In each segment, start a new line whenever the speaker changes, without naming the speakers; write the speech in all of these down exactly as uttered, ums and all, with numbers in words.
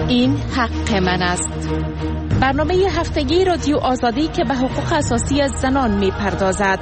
این حق من است. برنامه هفتگی رادیو آزادی که به حقوق اساسی زنان می پردازد.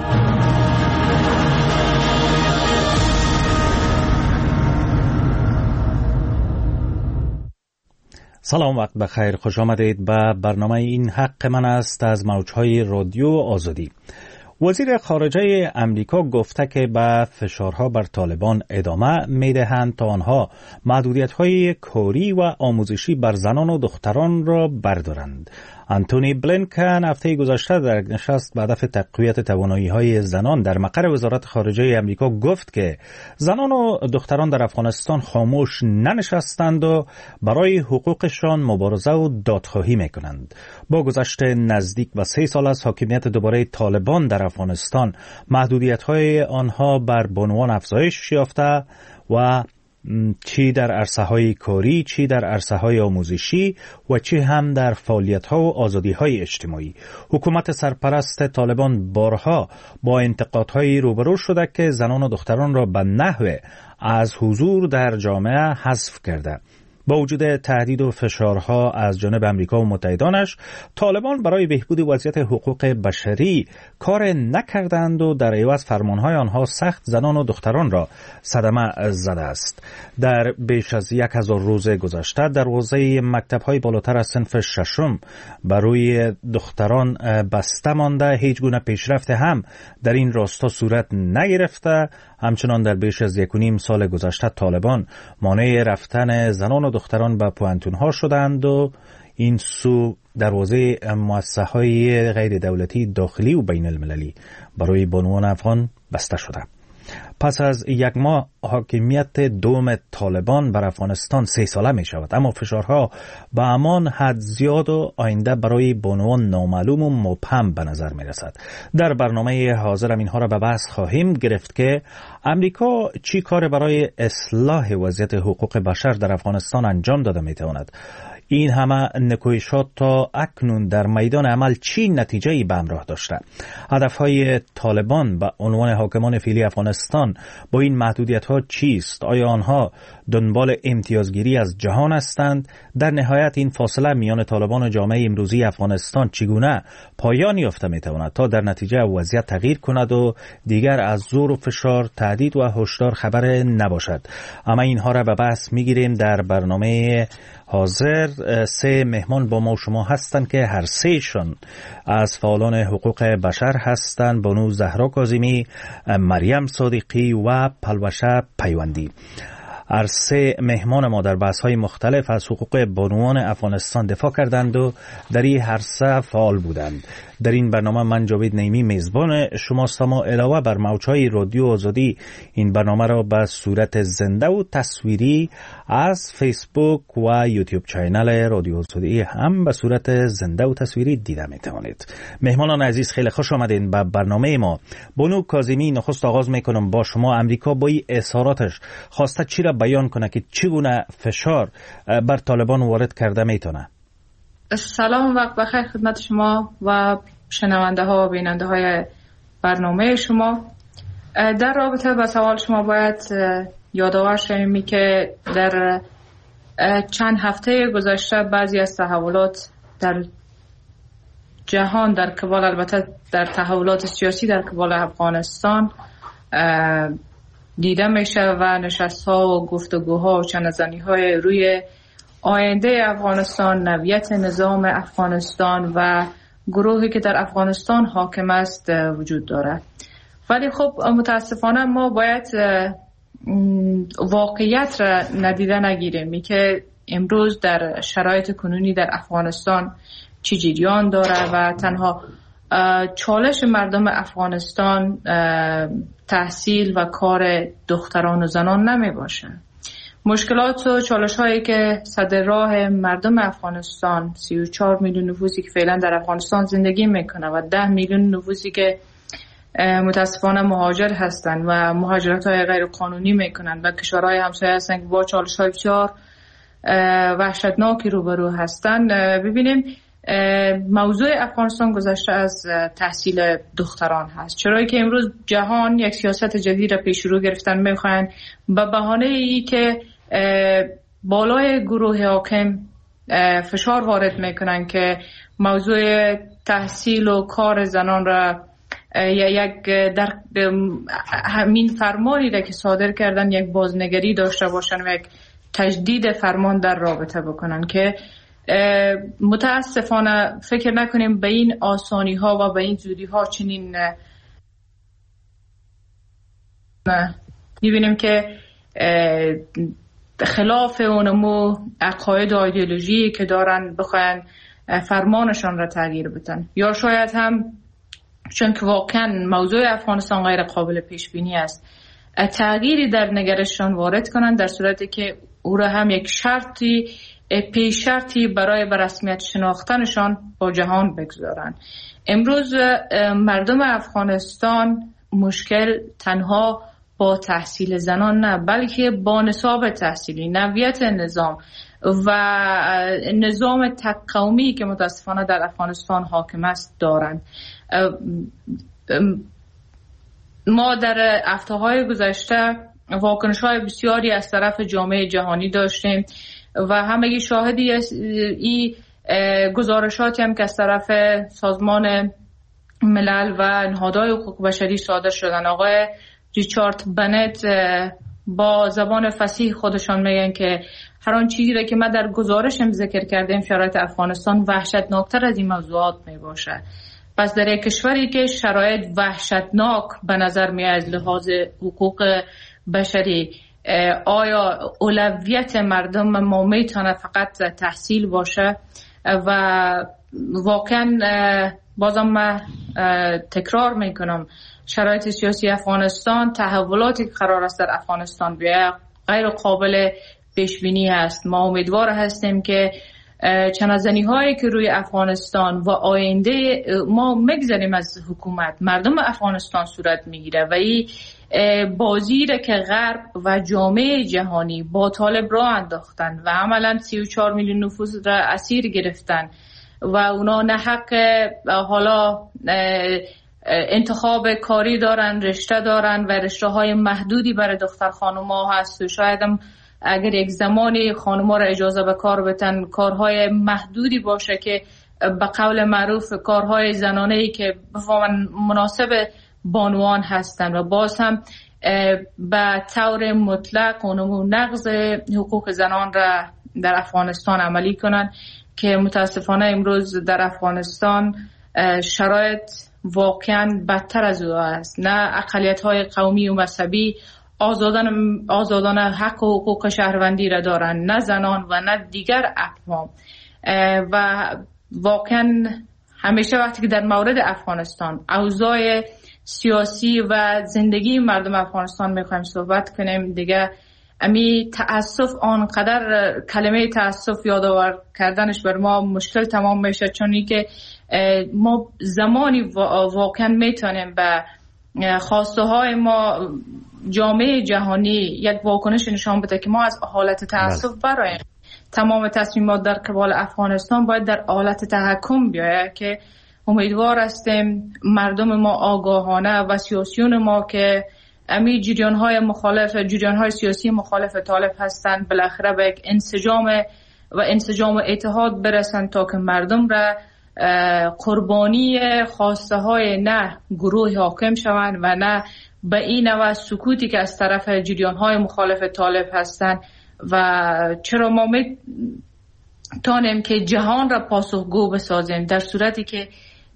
سلام، وقت بخیر، خوش آمدید به برنامه این حق من است از موجهای رادیو آزادی. وزیر خارجه امریکا گفته که به فشارها بر طالبان ادامه میدهند تا آنها محدودیت‌های کاری و آموزشی بر زنان و دختران را بردارند. آنتونی بلینکن هفته گذشته در نشست به هدف تقویت توانایی‌های زنان در مقر وزارت خارجه امریکا گفت که زنان و دختران در افغانستان خاموش ننشستند و برای حقوقشان مبارزه و دادخواهی می‌کنند. با گذشت نزدیک به سه سال از حاکمیت دوباره طالبان در افغانستان، محدودیت‌های آنها بر بانوان افزایش یافته و چی در عرصه‌های کاری، چی در عرصه‌های آموزشی و چی هم در فعالیت‌ها و آزادی‌های اجتماعی. حکومت سرپرست طالبان بارها با انتقادهای روبرو شده که زنان و دختران را به نحو از حضور در جامعه حذف کرده. با وجود تهدید و فشارها از جانب امریکا و متحدانش، طالبان برای بهبود وضعیت حقوق بشری کار نکردند و در عوض فرمانهای آنها سخت زنان و دختران را صدمه زده است. در بیش از یک هزار روز گذشته در حوزه مکتب‌های بالاتر از صنف ششم بر روی دختران بسته مانده، هیچ گونه پیشرفت هم در این راستا صورت نگرفته. همچنان در بیش از یک و نیم سال گذشته طالبان مانع رفتن زنان و دختران به پوانتون‌ها شدند و این سو در حوزه مؤسسه‌های غیر دولتی داخلی و بین المللی برای بانوان افغان بسته شده. پس از یک ماه حاکمیت دوم طالبان بر افغانستان سه ساله می شود، اما فشارها به همان حد زیاد و آینده برای بانوان نامعلوم و مبهم به نظر می رسد. در برنامه حاضرم اینها را به بحث خواهیم گرفت که امریکا چی کار برای اصلاح وضعیت حقوق بشر در افغانستان انجام داده می تواند. این همه نکویشات تا اکنون در میدان عمل چی نتیجه‌ای به همراه داشته؟ هدفهای طالبان به عنوان حاکمان فعلی افغانستان با این محدودیت‌ها چیست؟ آیا آنها دنبال امتیازگیری از جهان هستند؟ در نهایت این فاصله میان طالبان و جامعه امروزی افغانستان چگونه پایان یافته می‌تواند تا در نتیجه وضعیت تغییر کند و دیگر از زور و فشار، تهدید و هشدار خبر نباشد؟ اما اینها را به بحث می‌گیریم در برنامه حاضر. سه مهمان با ما شما هستند که هر سهشان از فعالان حقوق بشر هستند: بانو زهرا کاظمی، مریم صادقی و پلوشه پیوندی. هر سه مهمان ما در بحث‌های مختلف از حقوق بانوان افغانستان دفاع کردند و در این هر سه فعال بودند. در این برنامه من جاوید نعیمی میزبان شماست. ما علاوه بر موجهای رادیو آزادی این برنامه را به صورت زنده و تصویری از فیسبوک و یوتیوب چینل رادیو آزادی هم به صورت زنده و تصویری دیده میتوانید. مهمانان عزیز، خیلی خوش آمدین به برنامه ما. بانو کاظمی، نخست آغاز میکنم با شما. امریکا با این اظهاراتش خواسته چی را بیان کنه که چگونه فشار بر طالبان وارد کرده میتونه؟
سلام، وقت بخیر خدمت شما و شنونده ها و بیننده های برنامه شما. در رابطه با سوال شما باید یادآور شویم که در چند هفته گذشته بعضی از تحولات در جهان در قبال، البته در تحولات سیاسی در قبال افغانستان دیده میشه و نشست ها و گفتگوها و چندزنی های روی آینده افغانستان، نوعیت نظام افغانستان و گروهی که در افغانستان حاکم است وجود داره. ولی خب متاسفانه ما باید واقعیت را ندیده نگیریم که امروز در شرایط کنونی در افغانستان چی جریان داره و تنها چالش مردم افغانستان تحصیل و کار دختران و زنان نمی باشه. مشکلات و چالش هایی که صدر راه مردم افغانستان، سی و چهار میلیون نفوسی که فعلا در افغانستان زندگی میکنه و ده میلیون نفوسی که متاسفانه مهاجر هستند و مهاجرت های غیر قانونی میکنند و کشورهای همسایه هستند که با چالش های بسیار وحشتناکی روبرو هستند. ببینیم موضوع افغانستان گذشته از تحصیل دختران هست، چرایی که امروز جهان یک سیاست جدید را پیش رو گرفتن، میخواین به بهانه ای که بالای گروه حاکم فشار وارد میکنن که موضوع تحصیل و کار زنان را یک در همین فرمانی را که صادر کردن یک بازنگری داشته باشن و یک تجدید فرمان در رابطه بکنن که متاسفانه فکر نکنیم به این آسانی ها و به این زودی ها چنین میبینیم که خلاف اونمو عقاید و ایدئولوژی که دارن بخواین فرمانشان را تغییر بدن، یا شاید هم چون که واقعا موضوع افغانستان غیر قابل پیش بینی است تغییری در نگرششان وارد کنن، در صورتی که او را هم یک شرطی پیش شرطی برای به رسمیت شناختنشان با جهان بگذارن. امروز مردم افغانستان مشکل تنها با تحصیل زنان نه، بلکه با نصاب تحصیلی، نوعیت نظام و نظام تک قومی که متاسفانه در افغانستان حاکم است دارند. ما در هفته‌های گذشته واکنش‌های بسیاری از طرف جامعه جهانی داشتیم و همگی شاهدی این گزارشاتی هم که از طرف سازمان ملل و نهادهای حقوق بشری صادر شدن. آقای ریچارد بنت با زبان فصیح خودشان میگن که هر آن چیزی را که ما در گزارشم ذکر کردیم شرایط افغانستان وحشتناکتر از این موضوعات می باشه. پس در یک کشوری که شرایط وحشتناک به نظر می از لحاظ حقوق بشری، آیا اولویت مردم ما میتونه فقط تحصیل باشه؟ و واقعا بازم ما تکرار میکنم شرایط سیاسی افغانستان، تحولاتی که قرار است در افغانستان بیاید غیر قابل پیش بینی است. ما امیدوار هستیم که چنازنی هایی که روی افغانستان و آینده ما مگذاریم از حکومت مردم افغانستان صورت میگیره و این بازی را که غرب و جامعه جهانی با طالب را انداختن و عملا سی و چهار میلیون نفوس را اسیر گرفتن و اونا نه حق حالا انتخاب کاری دارن، رشته دارن و رشته های محدودی برای دختر خانوما هست و شاید هم اگر یک زمانی خانوما را اجازه به کار بدن کارهای محدودی باشه که به قول معروف کارهای زنانه‌ای که بفهمن مناسب بانوان هستن و باز هم به طور مطلق اونمو نقض حقوق زنان را در افغانستان عملی کنن که متاسفانه امروز در افغانستان شرایط واقعا بدتر از او است. نه اقلیت‌های قومی و مذهبی آزادان آزادان حق و حقوق شهروندی را دارند، نه زنان و نه دیگر اقوام. و واقعا همیشه وقتی که در مورد افغانستان اوضاع سیاسی و زندگی مردم افغانستان میخوایم صحبت کنیم دیگه امی تأسف آنقدر کلمه تأسف یادآور کردنش بر ما مشکل تمام میشه، چون که ما زمانی واقعا میتونیم به خواسته های ما جامعه جهانی یک واکنش نشان بده که ما از حالت تأسف برایم. تمام تصمیمات در قبال افغانستان باید در حالت تحکم بیاید که امیدوار هستیم مردم ما آگاهانه و سیاسیون ما که امی جریان های مخالف جریان های سیاسی مخالف طالب هستند بالاخره به یک انسجام و انسجام و اتحاد برسن تا که مردم را قربانی خواسته های نه گروه حاکم شوند و نه به این نوع سکوتی که از طرف جریان های مخالف طالب هستند. و چرا ما می تانیم که جهان را پاسخگو بسازیم در صورتی که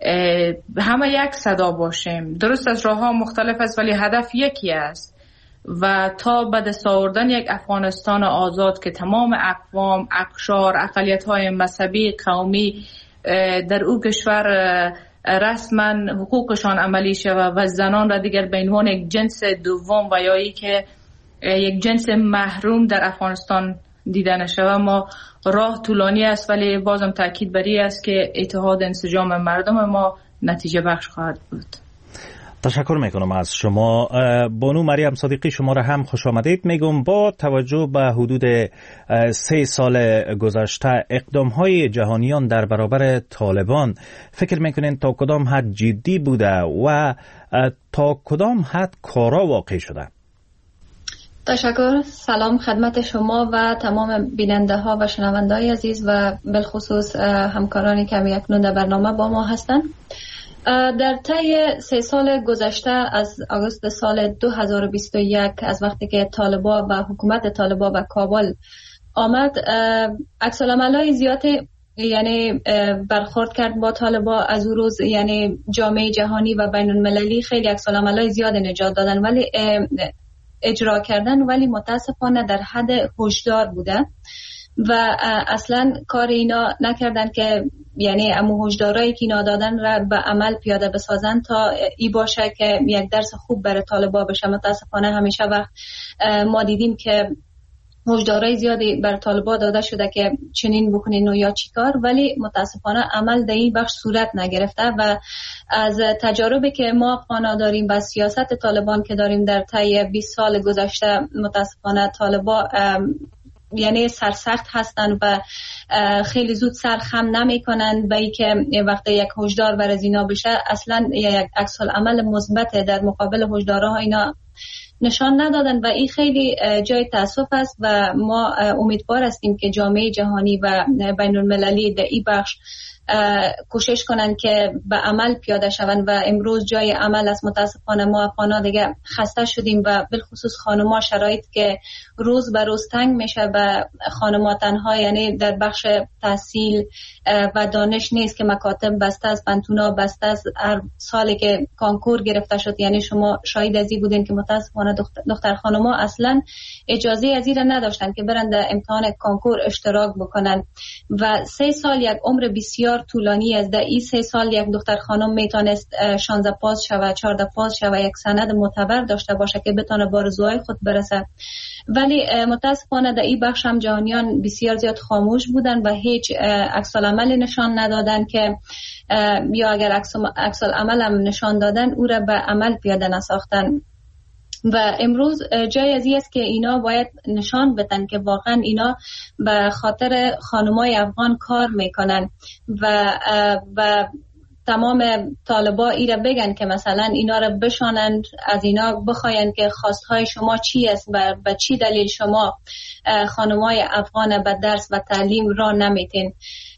همه یک صدا باشیم. درست از راه ها مختلف است ولی هدف یکی است و تا به دست آوردن یک افغانستان آزاد که تمام اقوام، اقشار، اقلیت های مذهبی، قومی در او کشور رسما حقوقشان عملی شود و زنان را دیگر به عنوان یک جنس دوم و یا ای که یک جنس محروم در افغانستان دیده نشود. ما راه طولانی است ولی بازم تاکید بر این است که اتحاد انسجام مردم ما نتیجه بخش خواهد بود.
تشکر میکنم از شما. بانو مریم صادقی شما را هم خوش آمدید میگم. با توجه به حدود سه سال گذشته اقدام های جهانیان در برابر طالبان فکر میکنین تا کدام حد جدی بوده و تا کدام حد کارا واقع شده؟
تشکر. سلام خدمت شما و تمام بیننده ها و شنونده های عزیز و بالخصوص همکارانی که اکنون در برنامه با ما هستند. در طی سه سال گذشته از آگوست سال دو هزار و بیست و یک از وقتی که طالبان و حکومت طالبان به کابل آمد، عکس العمل‌های زیاد یعنی برخورد کرد با طالبان. از اون روز یعنی جامعه جهانی و بین المللی خیلی عکس العمل‌های زیاد نجات دادن ولی اجرا کردن، ولی متاسفانه در حد هشدار بوده و اصلا کار اینا نکردن که یعنی امو هشدارایی که اینا دادن را به عمل پیاده بسازن تا ای باشه که یک درس خوب برای طالبان بشه. متاسفانه همیشه وقت ما دیدیم که هشدارای زیادی بر طالبان داده شده که چنین بکنین و یا چیکار، ولی متاسفانه عمل در این بخش صورت نگرفته و از تجاربی که ما افغانا داریم و سیاست طالبان که داریم در طی بیست سال گذشته، متاسفانه طالبان یعنی سرسخت هستن و خیلی زود سر خم نمی کنن و ای که وقتی یک هشدار بر از اینا بشه اصلا یک عکس العمل مثبت در مقابل هشدارها اینا نشان ندادن و این خیلی جای تاسف است و ما امیدوار هستیم که جامعه جهانی و بین المللی در این بخش کوشش کنن که به عمل پیاده شوند و امروز جای عمل است. متاسفانه ما افغانا دیگه خسته شدیم و بالخصوص خانم‌ها شرایط که روز به روز تنگ میشه و خانم‌ها تنها یعنی در بخش تحصیل و دانش نیست که مکاتب بسته است، پنتونا بسته است. هر سالی که کانکور گرفته شد یعنی شما شاهد ازی بودین که متاسفانه دختر, دختر خانم‌ها اصلا اجازه ازی را نداشتن که برن در امتحان کانکور اشتراک بکنن و سه سال یک عمر بسیار طولانی است. در این سه سال یک دختر خانم میتونست شانزده پاس شود، چهارده پاس شود، یک سند معتبر داشته باشه که بتونه به آرزوهای خود برسه. ولی متاسفانه در این بخش هم جهانیان بسیار زیاد خاموش بودن و هیچ عکس العملی نشان ندادن که یا اگر عکس العمل هم نشان دادن او را به عمل پیاده نساختن. و امروز جای از این است که اینا باید نشان بدن که واقعا اینا به خاطر خانمای افغان کار میکنن و و تمام طالبا اینا بگن که مثلا اینا را بشانند، از اینا بخواین که خواستهای شما چی است و به چی دلیل شما خانمای افغان به درس و تعلیم را نمیتین.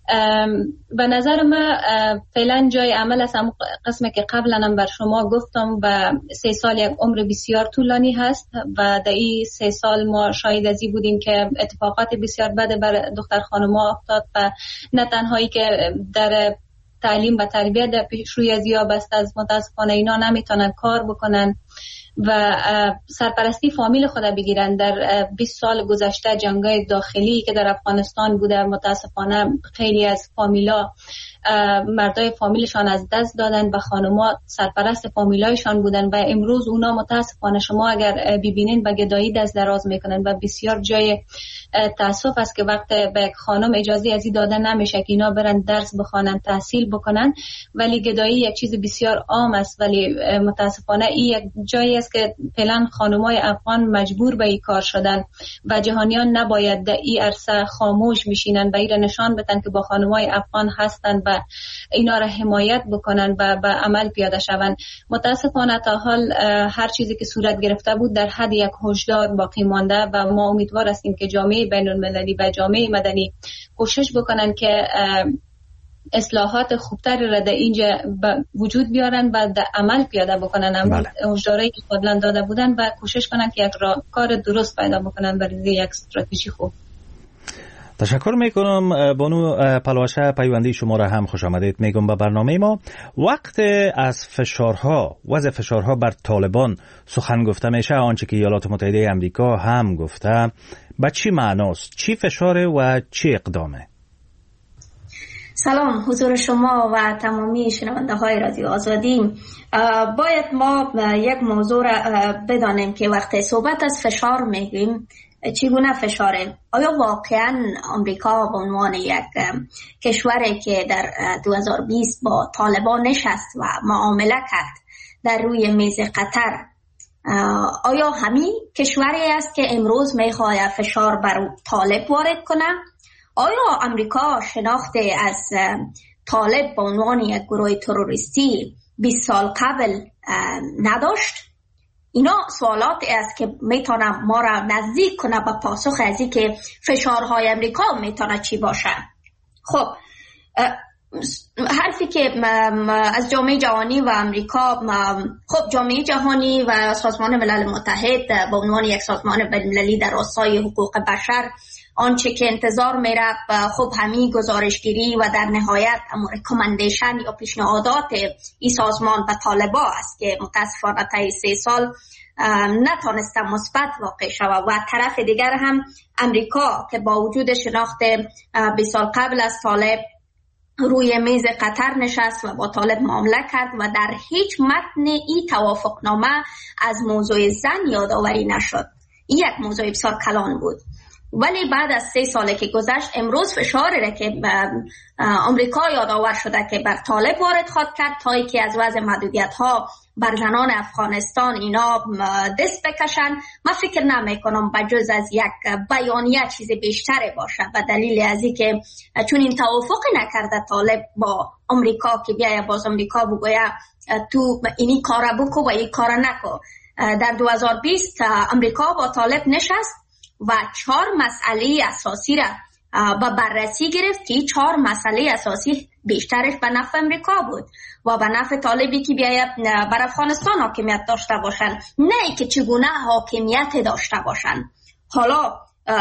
به نظر من فعلا جای عمل است. هم قسمی که قبلا هم بر شما گفتم و سه سال یک عمر بسیار طولانی هست و در این سه سال ما شاهد ازی بودیم که اتفاقات بسیار بد بر دختر خانم‌ها افتاد و نه تنهایی که در تعلیم و تربیت در پیشروی از یا بسته از متاسفانه اینا نمیتونن کار بکنن و سرپرستی فامیل خود بگیرن. در بیست سال گذشته جنگای داخلی که در افغانستان بوده متاسفانه خیلی از فامیلا مردای فامیلشان از دست دادن و خانم‌ها سرپرست فامیلایشان بودن و امروز اونا متاسفانه شما اگر ببینین به گدایی دست دراز میکنن و بسیار جای تاسف است که وقت به یک خانم اجازه ازی داده نمیشه که اینا برن درس بخوانن، تحصیل بکنن، ولی گدایی یک چیز بسیار عام است. ولی متاسفانه این یک جایی است که فعلا خانم‌های افغان مجبور به این کار شدن و جهانیان نباید در این عرصه خاموش بشینن و این را نشان بدن که با خانم‌های افغان هستن و اینا را حمایت بکنن و به عمل پیاده شوند. متاسفانه تا حال هر چیزی که صورت گرفته بود در حد یک هشدار باقی مانده و ما امیدوار هستیم که جامعه بین المللی و جامعه مدنی کوشش بکنن که اصلاحات خوبتری را در اینجا وجود بیارن و در عمل پیاده بکنن. اما هشدارایی که قبلا داده بودن و کوشش کنن که یک را کار درست پیدا بکنن برای یک استراتژی خوب.
تشکر میکنم بانو پلواشه، پیوندی شما را هم خوش آمدید میگم به برنامه ما. وقت از فشارها وضع فشارها بر طالبان سخن گفته میشه، آنچه که ایالات متحده امریکا هم گفته، به چی معناست؟ چی فشاره و چی اقدامه؟
سلام حضور شما و تمامی شنونده های رادیو آزادی. باید ما یک موضوع را بدانیم که وقتی صحبت از فشار میگیم چگونه فشاره؟ آیا واقعا آمریکا به عنوان یک کشوری که در دو هزار و بیست با طالبان نشست و معامله کرد در روی میز قطر، آیا همین کشوری است که امروز میخواهد فشار بر طالب وارد کنه؟ آیا آمریکا شناخت از طالب به عنوان یک گروه تروریستی بیست سال قبل نداشت؟ اینا سوالاتی است که میتونه ما را نزدیک کنه به پاسخ از این که فشارهای امریکا میتونه چی باشه. خب حرفی که از جامعه جهانی و امریکا، خب جامعه جهانی و سازمان ملل متحد به عنوان یک سازمان بین‌المللی در راستای حقوق بشر آنچه که انتظار میره خب همین گزارشگیری و در نهایت ریکامندیشن یا پیشنهادات این سازمان به طالبا است که متاسفانه تا سه سال نتانسته مثبت واقع شود و طرف دیگر هم امریکا که با وجود شناخت بیست سال قبل از طالب روی میز قطر نشست و با طالب معامله کرد و در هیچ متن این توافقنامه از موضوع زن یادآوری نشد. این یک موضوع بسیار کلان بود. ولی بعد از سه ساله که گذشت امروز فشاری را که امریکا یادآور شده که بر طالب وارد خواهد کرد تا ای که از وضع محدودیت ها بر زنان افغانستان اینا دست بکشن، من فکر نمی کنم بجز از یک بیانیه چیز بیشتری باشه و دلیل از این که چون این توافق نکرده طالب با امریکا که بیایه باز امریکا بگویه تو اینی کار بکو و این کار نکو. در دو هزار و بیست امریکا با طالب نشست و چهار مسئله اساسی را با بررسی گرفت که چهار مسئله اساسی بیشترش به نفع امریکا بود و به نفع طالبی که بیاید بر افغانستان حاکمیت داشته باشن، نه ای که چگونه حاکمیت داشته باشن. حالا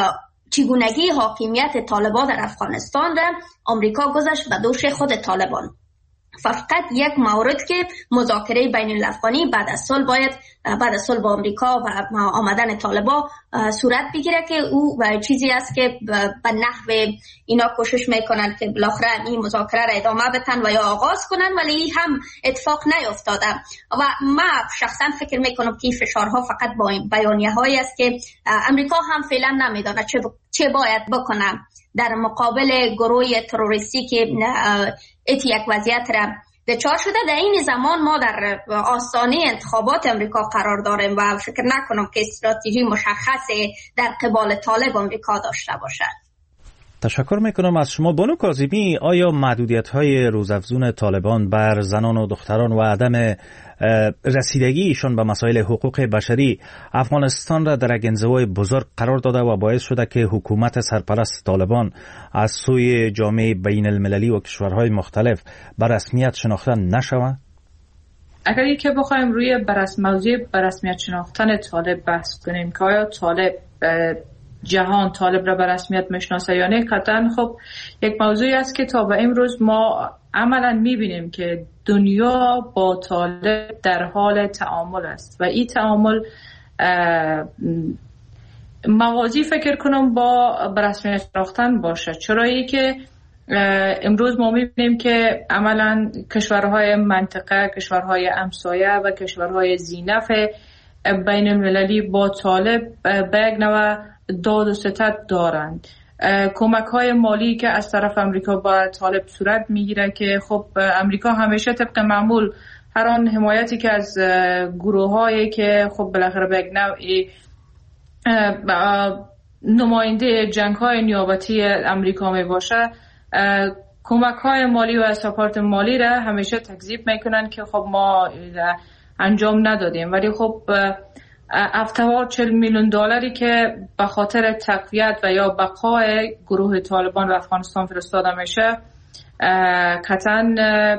چگونگی حاکمیت طالبان در افغانستان را امریکا گذاشت به دوش خود طالبان. فقط یک مورد که مذاکره بین الافغانی بعد از سال باید بعد از سال با امریکا و آمدن طالبان صورت بگیره که او چیزی است که به نحو اینا کوشش میکنن که بالاخره این مذاکره را ادامه بدن و یا آغاز کنن، ولی هم اتفاق نیفتاده و من شخصا فکر میکنم که این فشارها فقط با بیانیه هایی است که امریکا هم فعلا نمیدونه چه چه باید بکنه در مقابل گروه تروریستی که ایتی یک وضعیت را دچار شده. در این زمان ما در آستانه انتخابات امریکا قرار داریم و فکر نکنم که استراتژی مشخصی در قبال طالب امریکا داشته باشد.
تشکر میکنم از شما بانو کاظمی. آیا محدودیت‌های روزافزون طالبان بر زنان و دختران و عدم رسیدگیشان به مسائل حقوق بشری افغانستان را در یک انزوای بزرگ قرار داده و باعث شده که حکومت سرپرست طالبان از سوی جامعه بین المللی و کشورهای مختلف به رسمیت شناخته نشود؟
اگر که بخوایم روی برس موضوع به رسمیت شناختن طالب بحث کنیم که آیا طالب جهان طالب را به رسمیت میشناسه یا نه، قطعا خب یک موضوعی است که تا به امروز ما عملا میبینیم که دنیا با طالب در حال تعامل است و این تعامل موازی فکر کنم با به رسمیت شناختن باشه. چرایی که امروز ما میبینیم که عملا کشورهای منطقه، کشورهای همسایه و کشورهای ذی‌نفع بین المللی با طالب به یک نوع داد و ستد دارند. کمک های مالی که از طرف امریکا با طالب صورت میگیره که خب امریکا همیشه طبق معمول هر آن حمایتی که از گروه هایی که خب بالاخره به یک نوعی نماینده جنگ های نیابتی امریکا می باشه، کمک های مالی و سپورت مالی را همیشه تکذیب میکنن که خب ما انجام ندادیم، ولی خب هفتاد و چهار میلیون دلاری که به خاطر تقویت و یا بقای گروه طالبان و افغانستان فرستاده میشه، قطعا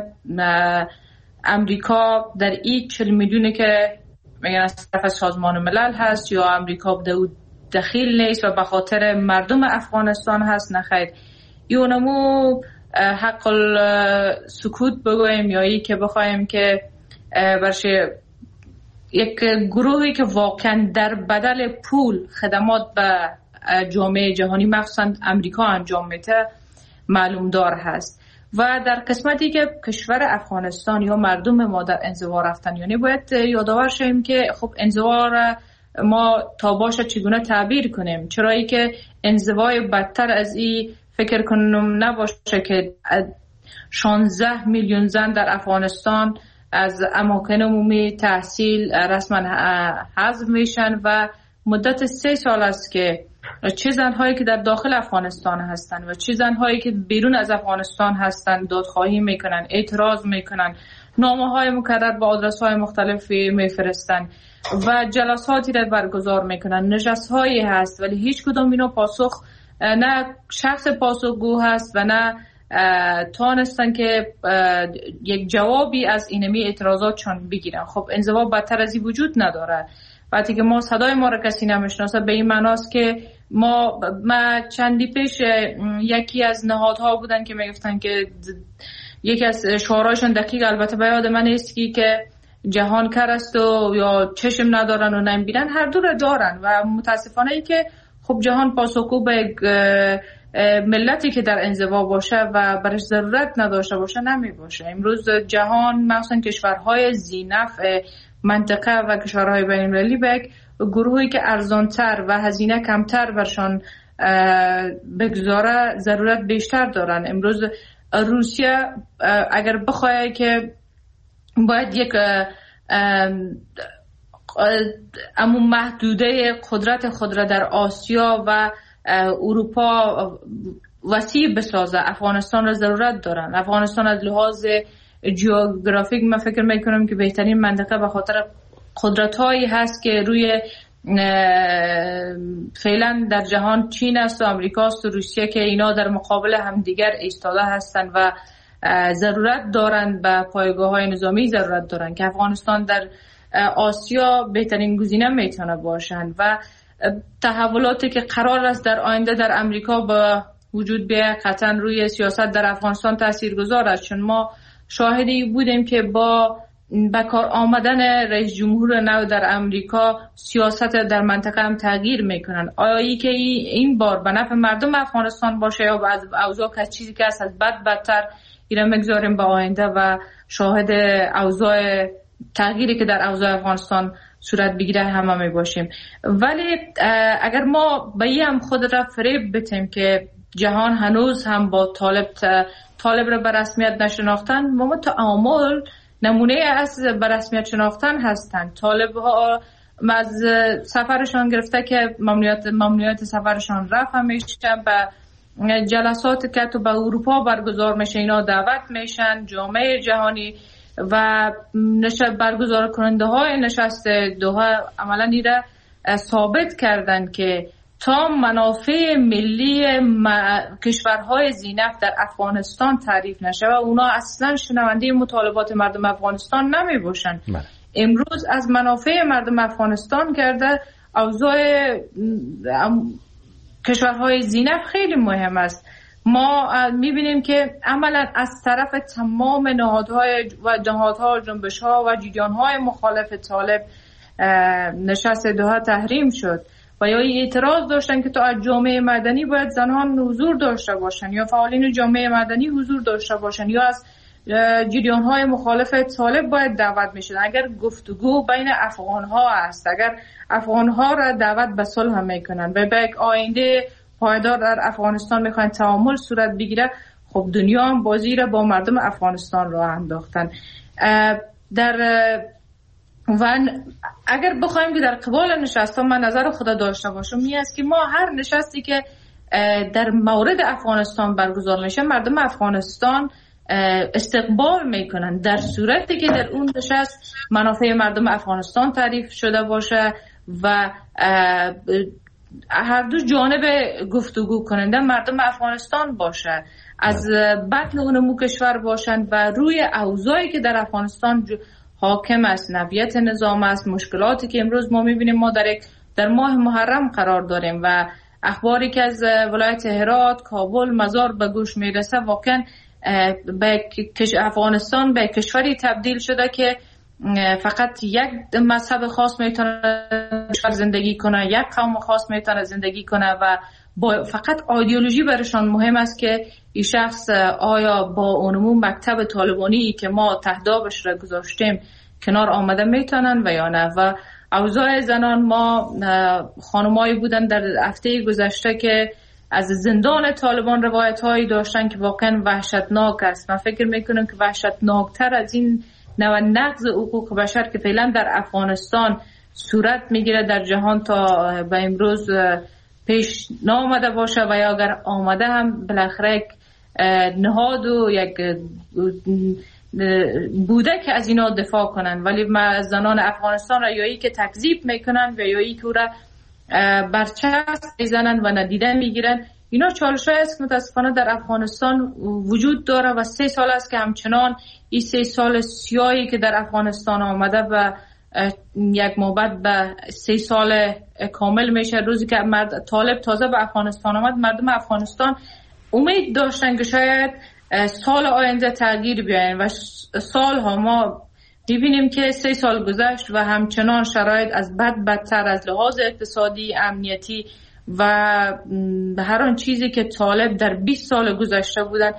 امریکا در این چهل میلیونی که میگن از طرف سازمان ملل هست یا امریکا به دخیل نیست و به خاطر مردم افغانستان هست، نخیر. یونمو حق سکوت بگویم یا ای که بخوایم که برشه یک گروهی که واقعا در بدل پول خدمات به جامعه جهانی مخصوصا امریکا انجام میده معلوم دار هست و در قسمتی که کشور افغانستان یا مردم ما در انزوا رفتن، یعنی باید یادآور شیم که خب انزوا را ما تا باشه چگونه تعبیر کنیم، چرایی که انزوای بدتر از این فکر کنم نباشه که شانزده میلیون زن در افغانستان از اماکن عمومی تحصیل رسما حذف میشن و مدت سه سال است که چه زنهایی که در داخل افغانستان هستن و چه زنهایی که بیرون از افغانستان هستن دادخواهی میکنن، اعتراض میکنن، نامه های مکرر با آدرس های مختلفی میفرستن و جلساتی را برگزار میکنن، نشست هایی هست، ولی هیچ کدام اینا پاسخ نه شخص پاسخگو هست و نه تانستن که یک جوابی از اینمی اعتراضاتشان بگیرن. خب انزوا بدتر از این وجود نداره. وقتی که ما صدای ما را کسی نمیشناسه به این معناست که ما ما چندی پیش یکی از نهادها بودن که میگفتن که یکی از شعارهاشون دقیق البته به یاد من نیست که جهان کر است و یا چشم ندارن و نمیبینن، هر دو را دارن و متاسفانه ای که خب جهان پاسخگو به ملتی که در انزوا باشه و برش ضرورت نداشته باشه نمی باشه. امروز جهان مخصوصا کشورهای ذی‌نفع منطقه و کشورهای بین المللی به گروهی که ارزانتر و هزینه کمتر برشان بگذاره ضرورت بیشتر دارن. امروز روسیه اگر بخواه که باید یک اما محدوده قدرت خود را در آسیا و اروپا وسیع بسازه، افغانستان را ضرورت دارن. افغانستان از لحاظ جیوگرافیک من فکر میکنم که بهترین منطقه به خاطر قدرت هایی هست که روی فعلا در جهان چین است و امریکا است و روسیه که اینا در مقابل همدیگر ایستاده هستند و ضرورت دارند به پایگاه های نظامی ضرورت دارند که افغانستان در آسیا بهترین گزینه میتونه باشند و تحولاتی که قرار است در آینده در امریکا به وجود بیاید قطعا روی سیاست در افغانستان تاثیرگذار است، چون ما شاهدی بودیم که با به کار آمدن رئیس جمهور نو در امریکا سیاست در منطقه هم تغییر میکنن. آیا ای که این بار به نفع مردم افغانستان باشه یا از اوضاع که چیزی که از بد بدتر اینا میگذاریم به آینده و شاهد اوضاع تغییری که در اوضاع افغانستان صورت بگیره همه می باشیم. ولی اگر ما به این هم خود را فریب بتیم که جهان هنوز هم با طالب طالب را به رسمیت نشناختن، ما تعامل نمونه از به رسمیت شناختن هستند. طالب ها از سفرشان گرفته که ممنوعیت ممنوعیت سفرشان رفع میشه، به جلسات که تو به اروپا برگزار میشه اینا دعوت میشن، جامعه جهانی و نشست برگزار کننده های نشست دوحه عملا ایره ثابت کردن که تا منافع ملی کشورهای ذی‌نفع در افغانستان تعریف نشه و اونا اصلا شنونده مطالبات مردم افغانستان نمی باشن. امروز از منافع مردم افغانستان کرده اوضاع کشورهای ذی‌نفع خیلی مهم است. ما میبینیم که عملا از طرف تمام نهادهای و نهادها و جنبش‌ها و جریان‌های مخالف طالب نشست دوحه تحریم شد و یا اعتراض داشتن که تو از جامعه مدنی باید زنان حضور داشته باشن یا فعالین جامعه مدنی حضور داشته باشن یا از جریان‌های مخالف طالب باید دعوت میشد. اگر گفتگو بین افغان‌ها است، اگر افغان‌ها را دعوت به صلح میکنن و به یک آینده پایدار در افغانستان میخوان تعامل صورت بگیره، خب دنیا هم بازی را با مردم افغانستان راه انداختن. در و اگر بخوایم که در قبال نشست ها من نظر خدا داشته باشم می است که ما هر نشستی که در مورد افغانستان برگزار میشه مردم افغانستان استقبال میکنن در صورتی که در اون نشست منافع مردم افغانستان تعریف شده باشه و هر دو جانب گفتگو کننده مردم افغانستان باشه، از بطن اونمو کشور باشند و روی اوضاعی که در افغانستان حاکم است، نوعیت نظام است، مشکلاتی که امروز ما میبینیم. ما در یک در ماه محرم قرار داریم و اخباری که از ولایت هرات، کابل، مزار به گوش میرسه واقعا به افغانستان به کشوری تبدیل شده که فقط یک مذهب خاص میتونه زندگی کنه، یک قوم خاص میتونه زندگی کنه و با فقط ایدئولوژی برشان مهم است که این شخص آیا با اونمون مکتب طالبانی که ما تهدابش را گذاشتیم کنار آمده میتونن و یا نه. و اوضاع زنان، ما خانمایی بودن در هفته گذشته که از زندان طالبان روایت هایی داشتن که واقعا وحشتناک است. من فکر میکنم که وحشتناکتر از این نوع نقض حقوق بشر که فعلا در افغانستان صورت میگیره در جهان تا به امروز پیش نامده باشه و یا اگر آمده هم بالاخره یک نهاد و یک بوده که از اینا دفاع کنن، ولی ما زنان افغانستان را یایی که تکذیب میکنن و یایی که او را برچسب میزنن و ندیده میگیرن. اینا چالش‌هایی است که متاسفانه در افغانستان وجود داره و سه سال است که همچنان این سه سال سیاهی که در افغانستان آمده و یک مابد به سه سال کامل میشه. روزی که مرد طالب تازه به افغانستان آمد، مردم افغانستان امید داشتن که شاید سال آینده تغییر بیاین و سال ها ما میبینیم که سه سال گذشت و همچنان شرایط از بد بدتر از لحاظ اقتصادی، امنیتی و هر آن چیزی که طالب در بیست سال گذشته بودن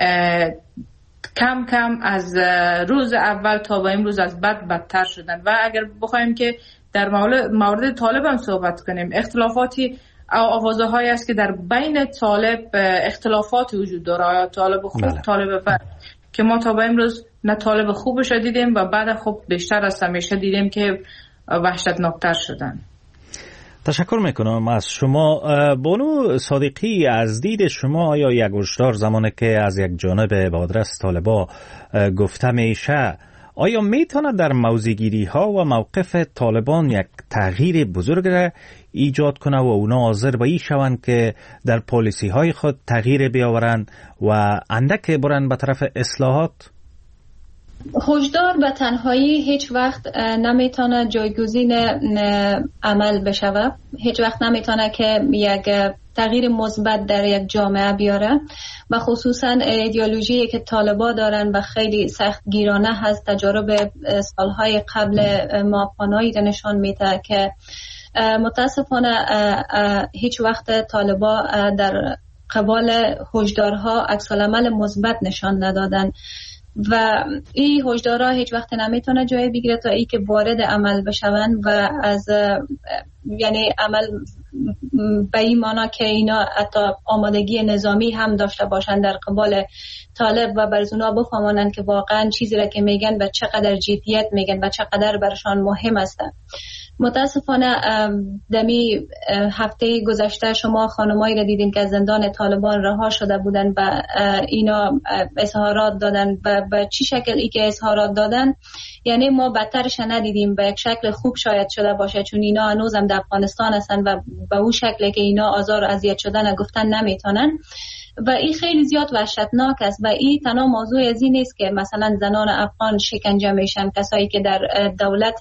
کم کم از روز اول تا به امروز از بد بدتر شدن. و اگر بخوایم که در مورد طالب هم صحبت کنیم، اختلافاتی آوازه هایی است که در بین طالب اختلافات وجود داره، آیا طالب خوب بله. طالب بد، که ما تا به امروز نه طالب خوبش دیدیم و بعد خب بیشتر از همیشه دیدیم که وحشتناکتر شدن.
تشکر میکنم از شما. بانو صادقی، از دید شما آیا یک هشدار زمانی که از یک جانب به آدرس طالبا گفته میشه، آیا میتونه در موضع‌گیری ها و موقف طالبان یک تغییر بزرگ را ایجاد کنه و اونا حاضر به این شوند که در پالیسی های خود تغییر بیاورند و اندک برن به طرف اصلاحات؟
هشدار به تنهایی هیچ وقت نمیتونه جایگزین عمل بشه، هیچ وقت نمیتونه که یک تغییر مثبت در یک جامعه بیاره و خصوصا ایدئولوژی که طالبا دارن و خیلی سخت گیرانه هست. تجارب سالهای قبل ما افغانایی نشان میده که متاسفانه هیچ وقت طالبا در قبال هشدارها عکس العمل مثبت نشان ندادن و این هشدارها هیچ وقت نمیتونه جای بگیره تا ای که وارد عمل بشون و از یعنی عمل به این معنی که اینا حتی آمادگی نظامی هم داشته باشن در قبال طالب و برزونا بفهمانن که واقعا چیزی را که میگن و چقدر جدیت میگن و چقدر برشان مهم است. متاسفانه دمی هفته گذشته شما خانمایی را دیدین که از زندان طالبان رها شده بودن و اینا اظهارات دادن و به چی شکل ای که اظهارات دادن، یعنی ما بدترش ندیدیم، به یک شکل خوب شاید شده باشه چون اینا هنوزم در افغانستان هستن و به اون شکلی که اینا آزار و اذیت شدن گفتن نمیتونن و این خیلی زیاد وحشتناک است. و این تنها موضوع از این نیست که مثلا زنان افغان شکنجه میشن، کسایی که در دولت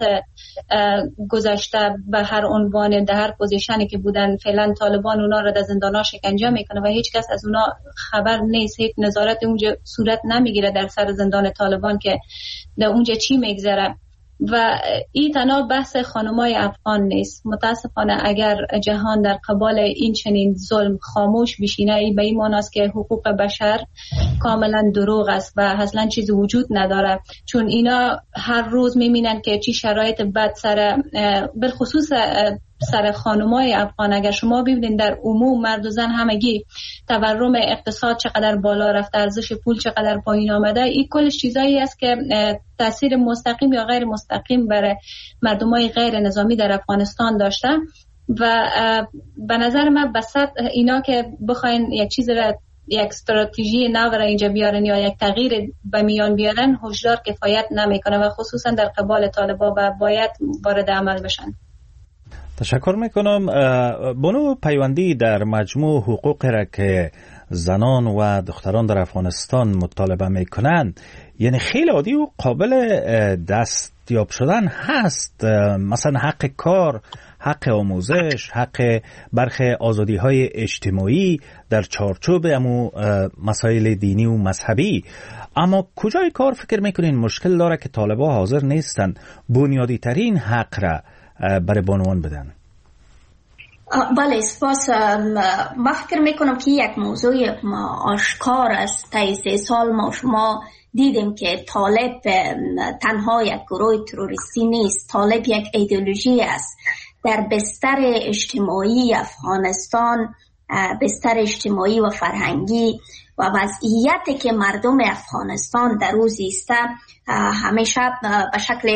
گذشته به هر عنوان در هر پوزیشنی که بودن فعلا طالبان اونا را در زندان‌ها شکنجه میکنه و هیچ کس از اونا خبر نیست، هیچ نظارت اونجا صورت نمیگیره در سر زندان طالبان که در اونجا چی میگذره. و این تنها بحث خانمای افغان نیست. متاسفانه اگر جهان در قبال این چنین ظلم خاموش بشینه، این به این معنی است که حقوق بشر کاملا دروغ است و اصلا چیزی وجود نداره، چون اینا هر روز میبینن که چی شرایط بد سر بالخصوص سر خانمای افغان. اگر شما ببینید در عموم مرد و زن همگی تورم اقتصاد چقدر بالا رفته، ارزش پول چقدر پایین آمده، این کلش چیزایی است که تاثیر مستقیم یا غیر مستقیم بر مردمای غیر نظامی در افغانستان داشته. و به نظر من بسط اینا که بخواین یک چیز را، یک استراتژی نو را اینجا بیارن یا یک تغییر به میان بیارن، هشدار کفایت نمیکنه و خصوصا در قبال طالبا و باید وارد عمل بشن.
تشکر میکنم. بانو پیوندی، در مجموع حقوق را که زنان و دختران در افغانستان مطالبه میکنند، یعنی خیلی عادی و قابل دستیاب شدن هست، مثلا حق کار، حق آموزش، حق برخی آزادی های اجتماعی در چارچوب امو مسائل دینی و مذهبی. اما کجای کار فکر میکنین مشکل داره که طالبا حاضر نیستن بنیادی ترین حق را برای بانوان بدن؟
بله سپاس. ما فکر میکنم که یک موضوع آشکار است. تا سه سال ما شما دیدیم که طالب تنها یک گروه تروریستی نیست، طالب یک ایدئولوژی است. در بستر اجتماعی افغانستان، بستر اجتماعی و فرهنگی و وضعیتی که مردم افغانستان در روز است، همیشه به شکل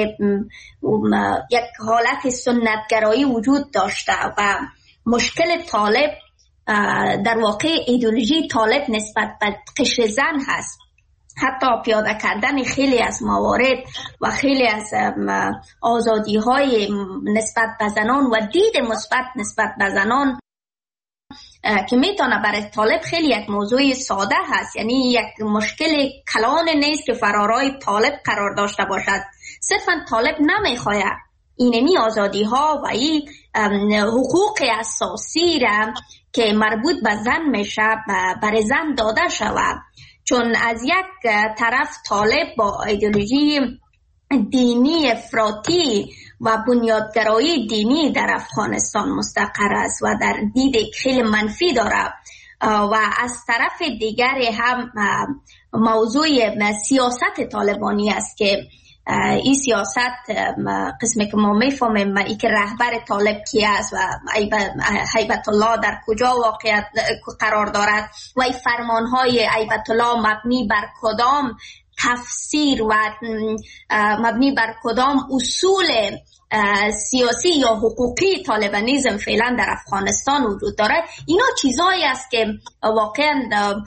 یک حالت سنتگرایی وجود داشته و مشکل طالب در واقع ایدئولوژی طالب نسبت به قشر زن هست. حتی پیاده کردن خیلی از موارد و خیلی از آزادی های نسبت به زنان و دید مثبت نسبت به زنان که میتونه برای طالب خیلی یک موضوع ساده هست، یعنی یک مشکل کلان نیست که فرارای طالب قرار داشته باشد. صرفا طالب نمیخواد اینمی آزادی ها و این حقوق اساسی را که مربوط به زن میشه برای زن داده شود، چون از یک طرف طالب با ایدئولوژی دینی افراطی و بنیادگرایی دینی در افغانستان مستقر است و در دید خیلی منفی داره، و از طرف دیگر هم موضوع سیاست طالبانی است که این سیاست قسمی که ما میفهمیم ای که رهبر طالب کی است و هیبت الله در کجا واقعیت قرار دارد و این فرمانهای هیبت الله مبنی بر کدام تفسیر و مبنی بر کدام اصول سیاسی یا حقوقی طالبانیزم فعلا در افغانستان وجود داره. اینا چیزایی است که واقعا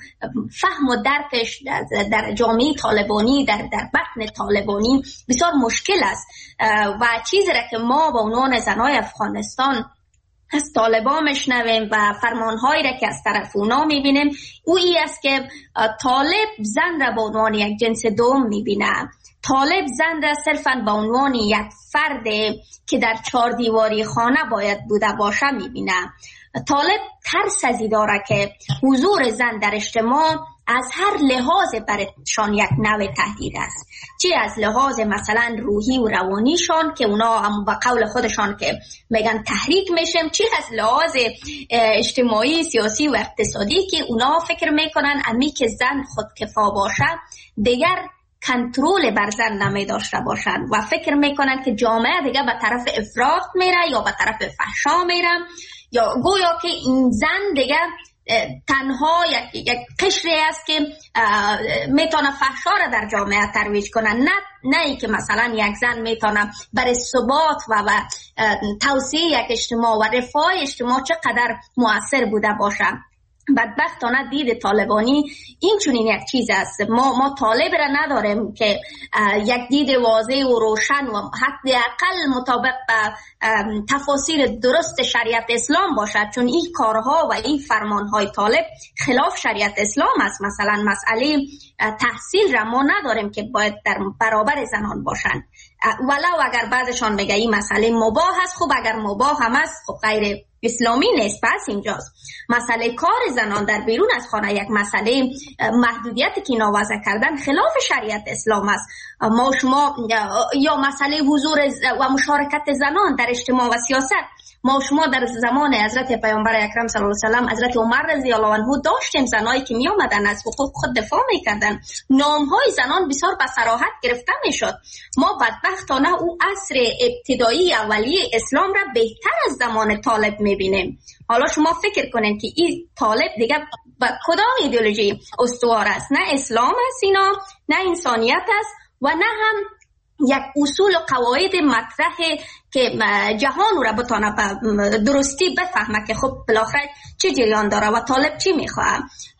فهم و درکش در جامعه طالبانی در در بطن طالبانی بسیار مشکل است و چیزی را که ما به عنوان زنای افغانستان از طالبان میشنویم و فرمانهایی را که از طرف اونا میبینیم او ای است که طالب زن را به عنوان یک جنس دوم میبینه. طالب زن را صرفاً به عنوان یک فرد که در چهار دیواری خانه باید بوده باشه میبینه. طالب ترس ازی داره که حضور زن در اجتماع از هر لحاظ برشان یک نوع تهدید است، چه از لحاظ مثلا روحی و روانیشان که اونا هم با قول خودشان که میگن تحریک میشیم، چه از لحاظ اجتماعی سیاسی و اقتصادی که اونا فکر میکنن امی که زن خودکفا باشه دیگر کنترل بر زن نمی داشته باشن و فکر میکنن که جامعه دیگه به طرف افراط میره یا به طرف فحشا میره یا گویا که این زن دیگه تنها یک, یک قشری است که میتونه فحشا را در جامعه ترویج کنه، نه نه ای که مثلا یک زن میتونه برای ثبات و, و توسعه یک اجتماع و رفاه اجتماع چقدر مؤثر بوده باشه. بدبختانه دید طالبانی این چونین یک چیز است. ما ما طالب را نداریم که یک دید واضح و روشن و حداقل مطابق به تفاسیر درست شریعت اسلام باشد، چون این کارها و این فرمانهای طالب خلاف شریعت اسلام است. مثلا مسئله تحصیل را ما نداریم که باید در برابر زنان باشند، ولو اگر بعضشان میگه این مسئله مباح است. خب اگر مباح هم است خب غیر اسلامی نیست. پس اینجاست مسئله کار زنان در بیرون از خانه یک مسئله محدودیتی که اینا وضع کردن خلاف شریعت اسلام است. ما شما یا مسئله حضور و مشارکت زنان در اجتماع و سیاست، ما شما در زمان حضرت پیامبر اکرم صلی الله علیه و سلم حضرت عمر رضی الله عنه داشتیم زنایی که می آمدن از حقوق خود دفاع میکردن، نامهای زنان بسیار به صراحت گرفته میشد. ما بدبختانه او عصر ابتدایی اولیه اسلام را بهتر از زمان طالب میبینیم. حالا شما فکر کنین که این طالب دیگه با کدام ایدئولوژی استوار است؟ نه اسلام است اینا، نه انسانیت است و نه هم یک اصول و قواعد مطرح که جهان را بتانه درستی بفهمه که خب بالاخره چه جریان داره و طالب چی میخواه.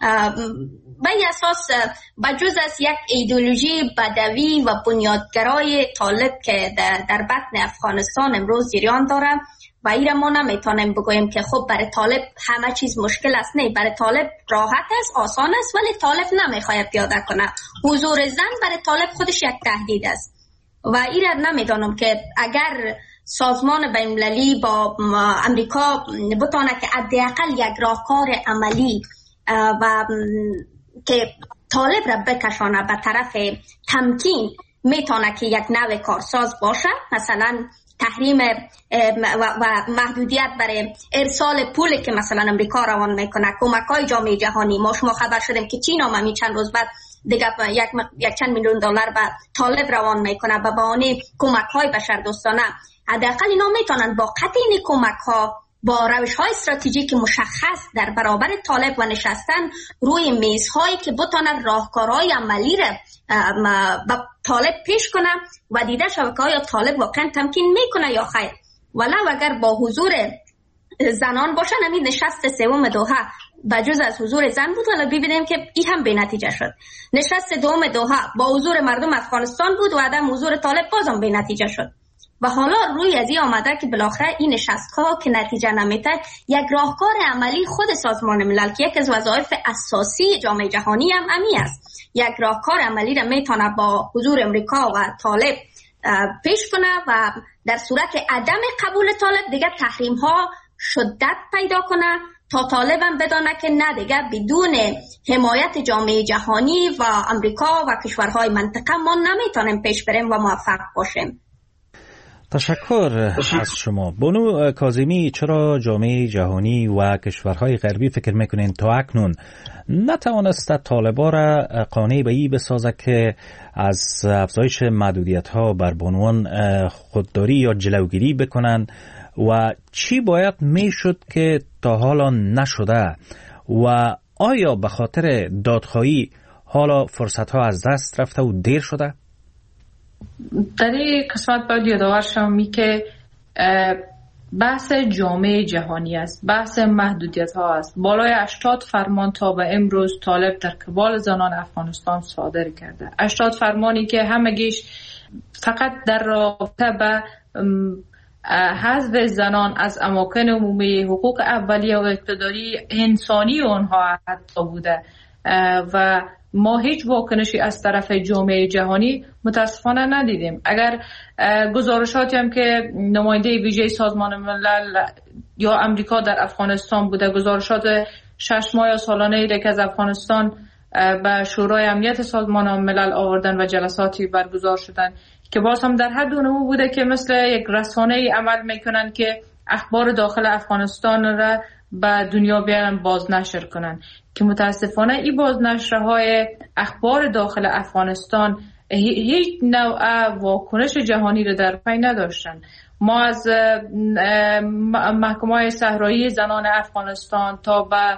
به اساس بجز از یک ایدئولوژی بدوی و بنیادگرای طالب که در بطن افغانستان امروز جریان داره و ایره ما نمیتونیم بگوییم که خب برای طالب همه چیز مشکل است. نه، برای طالب راحت است، آسان است، ولی طالب نمیخواید پیاده کنه. حضور زن برای طالب خودش یک تهدید است و ایره نمیدانم که اگر سازمان بین‌المللی با امریکا بتونه که حداقل یک راهکار عملی و که طالب را بکشانه به طرف تمکین، میتونه که یک نوع کارساز باشه، مثلا تحریم و محدودیت برای ارسال پولی که مثلا امریکا روان میکنه، کمک‌های جامعه جهانی. ما شما خبر شدیم که چین هم همین چند روز بعد دیگه یک, یک چند میلیون دلار به طالب روان میکنه به بهانه کمک‌های بشردوستانه. حداقل اینا میتونن با قطع این کمک‌ها با روش‌های استراتژیک مشخص در برابر طالب و نشستن روی میزهایی که بتونن راهکارهای عملی را به طالب پیش کنن و دیده شود که آیا طالب واقعا تمکین میکنه یا خیر. ولو اگر با حضور زنان باشن، همین نشست سوم دوحه بجز از حضور زن بود. حالا ببینیم که این هم به نتیجه شد. نشست دوم دوحه با حضور مردم افغانستان بود و عدم حضور طالب بازم به نتیجه شد. و حالا روی از این آمده که بالاخره این نشست‌ها که نتیجه نمیده یک راهکار عملی خود سازمان ملل که یک از وظایف اساسی جامعه جهانی هم امی است، یک راهکار عملی را میتونه با حضور امریکا و طالب پیش کنه و در صورت عدم قبول طالب دیگه تحریم ها شدت پیدا کنه تا طالب هم بدانه که نه دیگه بدون حمایت جامعه جهانی و امریکا و کشورهای منطقه ما نمیتونیم پیش بریم و موفق باشیم.
تشکر از شما. بانو کاظمی، چرا جامعه جهانی و کشورهای غربی فکر میکنین تا اکنون نتوانسته طالبا را قانع به این بسازه که از افزایش محدودیت ها بر بانوان خودداری یا جلوگیری بکنن و چی باید میشد که تا حالا نشده و آیا به خاطر دادخواهی حالا فرصت ها از دست رفته و دیر شده؟
در این قسمت باید یادآور شم که بحث جامعه جهانی است، بحث محدودیت ها است. بالای هشتاد فرمان تا به امروز طالب در قبال زنان افغانستان صادر کرده. هشتاد فرمانی که همگیش فقط در رابطه به حذف زنان از اماکن عمومی، حقوق اولیه و اقتداری انسانی اونها حتی بوده و ما هیچ واکنشی از طرف جامعه جهانی متاسفانه ندیدیم. اگر گزارشاتی هم که نماینده ویژه سازمان ملل یا امریکا در افغانستان بوده، گزارشات شش ماه یا سالانه ای که از افغانستان به شورای امنیت سازمان ملل آوردن و جلساتی برگزار شدن که باز هم در حد اونمو بوده که مثل یک رسانه ای عمل میکنن که اخبار داخل افغانستان را به دنیا بیان بازنشر کنن که متاسفانه این بازنشرهای اخبار داخل افغانستان هیچ نوع واکنش جهانی رو در پی نداشتن. ما از محکمه‌های صحرایی زنان افغانستان تا به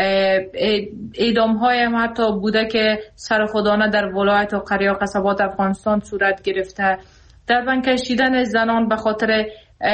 اعدام‌های هم حتی بوده که سرخودانه در ولایت و قریه و قصبات افغانستان صورت گرفته، در بند کشیدن زنان به خاطر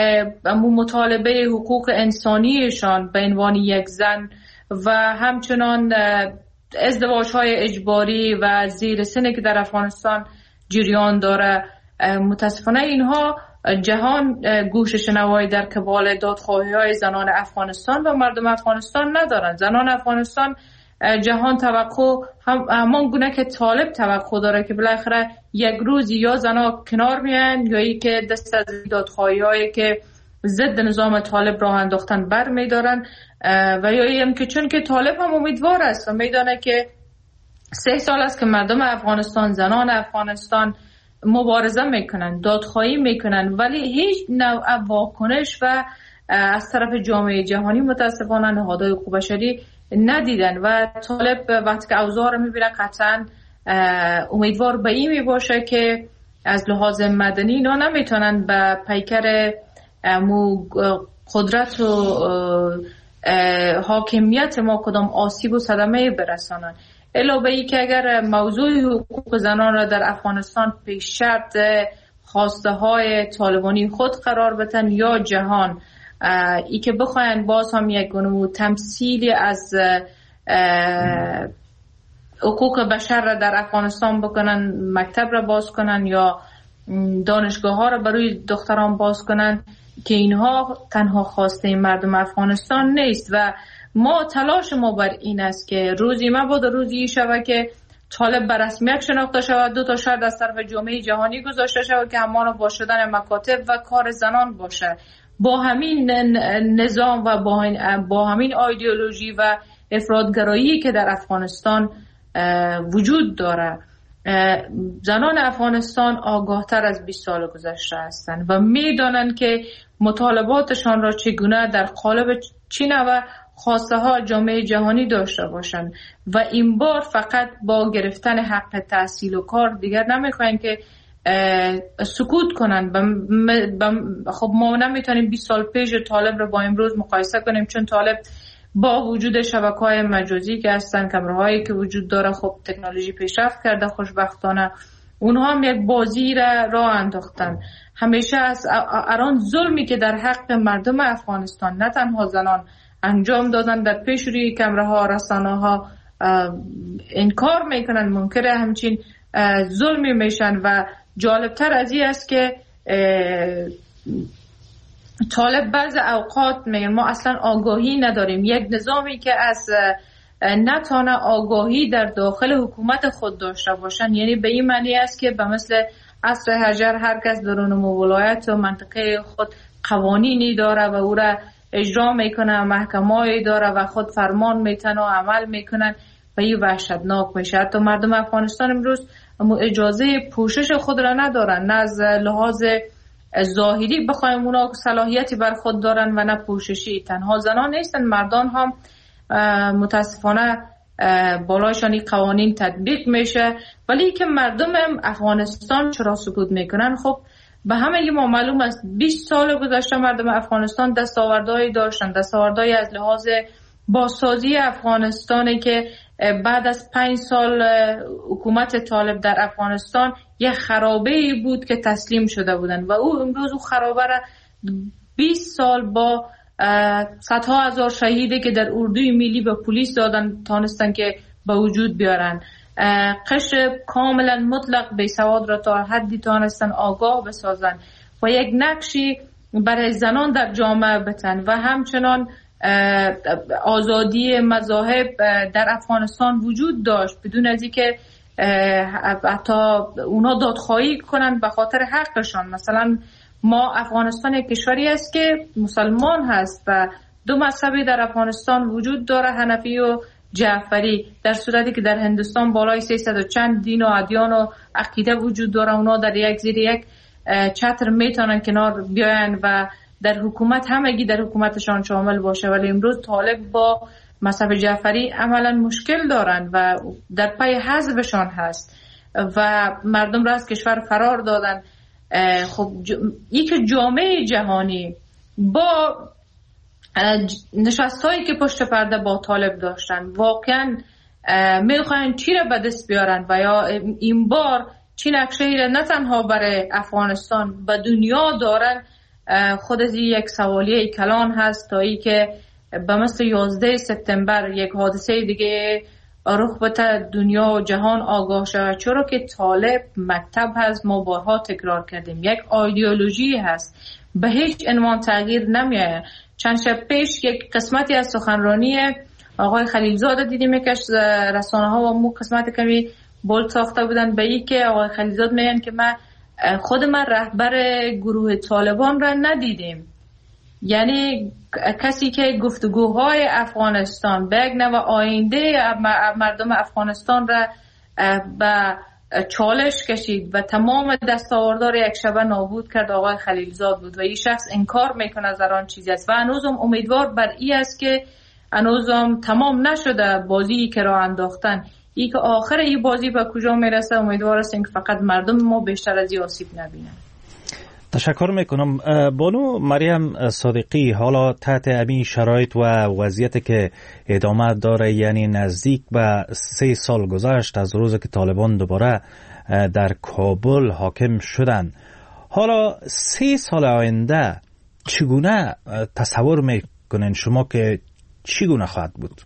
مطالبه حقوق انسانیشان به عنوان یک زن و همچنان ازدواج‌های اجباری و زیر سنی که در افغانستان جریان داره. متاسفانه اینها جهان گوش شنوایی در قبال دادخواهی‌های زنان افغانستان و مردم افغانستان ندارن. زنان افغانستان جهان توقع هم همان گونه که طالب توقع داره که بالاخره یک روز یا زنها کنار میان یا ای که دست از دادخواهی‌هایی که ضد نظام طالب راه انداختن بر میدارن و یا ای هم که چون که طالب هم امیدوار است و میدانه که سه سال است که مردم افغانستان، زنان افغانستان مبارزه میکنن، دادخواهی میکنن، ولی هیچ نوع واکنش و از طرف جامعه جهانی متاسفانه نهادهای حقوق بشری ندیدن و طالب وقتی که اوضاع رو میبینه قطعا امیدوار به این میباشه که از لحاظ مدنی اینا نمیتونن به پیکر قدرت و حاکمیت ما کدام آسیب و صدمه برسانن. علاوه ای که اگر موضوع حقوق زنان را در افغانستان پیش شرط خواسته های طالبانی خود قرار بدن یا جهان ای که بخواین باز هم یک گونه تمثیلی از حقوق بشر را در افغانستان بکنن، مکتب را باز کنن یا دانشگاه ها را برای دختران باز کنن، که اینها تنها خواسته مردم افغانستان نیست و ما تلاش ما بر این است که روزی مبادا روزی شود که طالب به رسمیت شناخته شود، دو تا شرط از طرف جامعه جهانی گذاشته شود که همان با شدن مکاتب و کار زنان باشه. با همین نظام و با, با همین ایدئولوژی و افراطگرایی که در افغانستان وجود داره، زنان افغانستان آگاه تر از بیست سال گذشته هستند و میدانند که مطالباتشان را چگونه در قالب چه نوع خواسته ها جامعه جهانی داشته باشند و این بار فقط با گرفتن حق تحصیل و کار دیگر نمیخواین که سکوت کنن. خب ما نمیتونیم بیست سال پیش طالب رو با امروز مقایسه کنیم، چون طالب با وجود شبکه‌های مجازی که هستن، کامراهایی که وجود داره، خب تکنولوژی پیشرفت کرده خوشبختانه، اونها هم یک بازی را راه انداختن. همیشه از اران ظلمی که در حق مردم افغانستان، نه تنها زنان، انجام دادن در پیش روی کمره ها، رسانه ها انکار میکنن، منکر همچین ظلمی میشن. و جالبتر از این است که طالب بعض اوقات میگن ما اصلا آگاهی نداریم. یک نظامی که از نتانه آگاهی در داخل حکومت خود داشته باشن، یعنی به این معنی است که به مثل عصر حجر هر کس در اون ولایت و منطقه خود قوانینی داره و او را اجرا میکنه، محکمه‌ای داره و خود فرمان میتن و عمل میکنن و این وحشتناک میشه. حتی مردم افغانستان امروز اجازه پوشش خود را ندارن، نه از لحاظ ظاهری بخوایم اونا صلاحیتی بر خود دارن و نه پوششی. تنها زنان نیستن، مردان هم متاسفانه بالایشان این قوانین تطبیق میشه. ولی که مردم افغانستان چرا سکوت میکنن؟ خب به همه ما معلوم است بیست سال گذشته مردم افغانستان دستاوردهایی داشتن، دستاوردهایی از لحاظ بازسازی افغانستانی که بعد از پنج سال حکومت طالب در افغانستان یک خرابه‌ای بود که تسلیم شده بودن و او امروز او خرابه را بیست سال با صدها هزار شهیدی که در اردوی ملی به پلیس دادن تانستن که به وجود بیارن. قشر کاملا مطلق بیسواد را تا حدی تانستن آگاه بسازن و یک نقشی برای زنان در جامعه بتن و همچنان آزادی مذاهب در افغانستان وجود داشت بدون از اینکه حتی اونا دادخواهی کنن به خاطر حقشان. مثلا ما افغانستان یک کشوری است که مسلمان هست و دو مذهبی در افغانستان وجود داره، حنفی و جعفری، در صورتی که در هندوستان بالای سیصد و چند دین و ادیان و عقیده وجود داره. اونا در یک زیر یک چتر میتونن کنار بیاین و در حکومت همگی در حکومتشان شامل باشه. ولی امروز طالب با مذهب جعفری عملا مشکل دارن و در پای حزبشان هست و مردم را از کشور فرار دادن. خب ای که جامعه جهانی با نشستایی که پشت پرده با طالب داشتن واقعا میخواین چی را به دست بیارن و یا این بار چی نقشه‌ای را نه تنها برای افغانستان به دنیا دارن، خود از یک سوالیه کلان هست تا ای که به مثل یازده سپتامبر یک حادثه دیگه رخ بده، دنیا و جهان آگاه شود. چرا که طالب مکتب هست، ما بارها تکرار کردیم، یک ایدئولوژی هست، به هیچ عنوان تغییر نمیآید. چند شب پیش یک قسمتی از سخنرانی آقای خلیلزاده دیدیم که رسانه ها و مو قسمت کمی بولد ساخته بودن به این که آقای خلیلزاده میگن که من خود من رهبر گروه طالبان را ندیدیم. یعنی کسی که گفتگوهای افغانستان به یک نوع آینده مردم افغانستان را به چالش کشید و تمام دستاوردها را یک شبه نابود کرد آقای خلیلزاد بود و این شخص انکار میکنه از آن چیزی است و هنوزم امیدوار بر این است که هنوزم تمام نشده بازی که را انداختن. ای که آخر این بازی به کجا میرسه امیدوار هستیم که فقط مردم ما بیشتر از این آسیب نبینن.
تشکر میکنم. بانو مریم صادقی، حالا تحت همین شرایط و وضعیتی که ادامه داره، یعنی نزدیک به سه سال گذشت از روزی که طالبان دوباره در کابل حاکم شدن، حالا سه سال آینده چگونه تصور میکنین شما که چگونه خواهد بود؟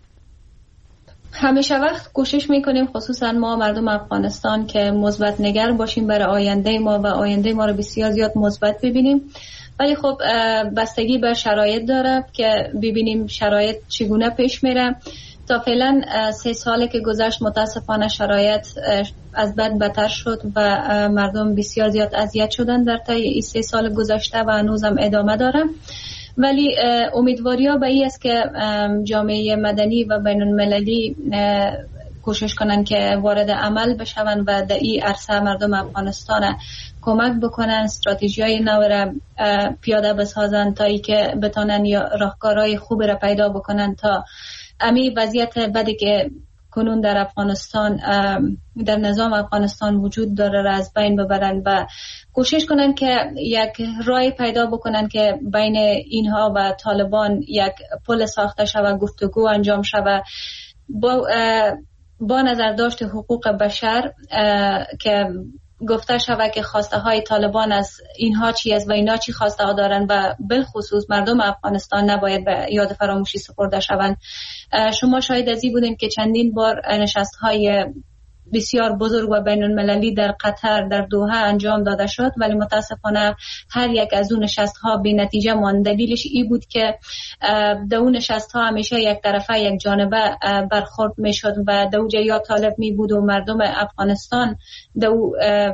همیشه وقت کوشش میکنیم خصوصا ما مردم افغانستان که مثبت نگر باشیم برای آینده ما و آینده ما رو بسیار زیاد مثبت ببینیم. ولی خب بستگی به شرایط داره که ببینیم شرایط چگونه پیش میره. تا فعلا سه ساله که گذشت متاسفانه شرایط از بد بدتر شد و مردم بسیار زیاد اذیت شدن در طی این سه سال گذشته و هنوزم ادامه داره. ولی امیدواری ها به این است که جامعه مدنی و بین المللی کوشش کنن که وارد عمل بشون و در این عرصه مردم افغانستان کمک بکنن، استراتژی های نو را پیاده بسازن تا ای که بتانن یا راهکارهای خوب را پیدا بکنن تا امی وضعیت بدی که کنون در افغانستان در نظام افغانستان وجود داره را از بین ببرن و کوشش کنن که یک راه پیدا بکنن که بین اینها و طالبان یک پل ساخته شود، گفتگو انجام شود با با نظر داشت حقوق بشر که گفته شود که خواسته های طالبان از اینها چی است و اینا چی خواسته ها دارن و بالخصوص مردم افغانستان نباید به یاد فراموشی سپرده شوند. شما شاهد ازی بودین که چندین بار نشست های بسیار بزرگ و بین المللی در قطر در دوحه انجام داده شد، ولی متاسفانه هر یک از اون نشست ها بی نتیجه ماند. دلیلش ای بود که در اون نشست ها همیشه یک طرفه یک جانبه برخورد می شد و دوجه یا طالب می بود و مردم افغانستان دو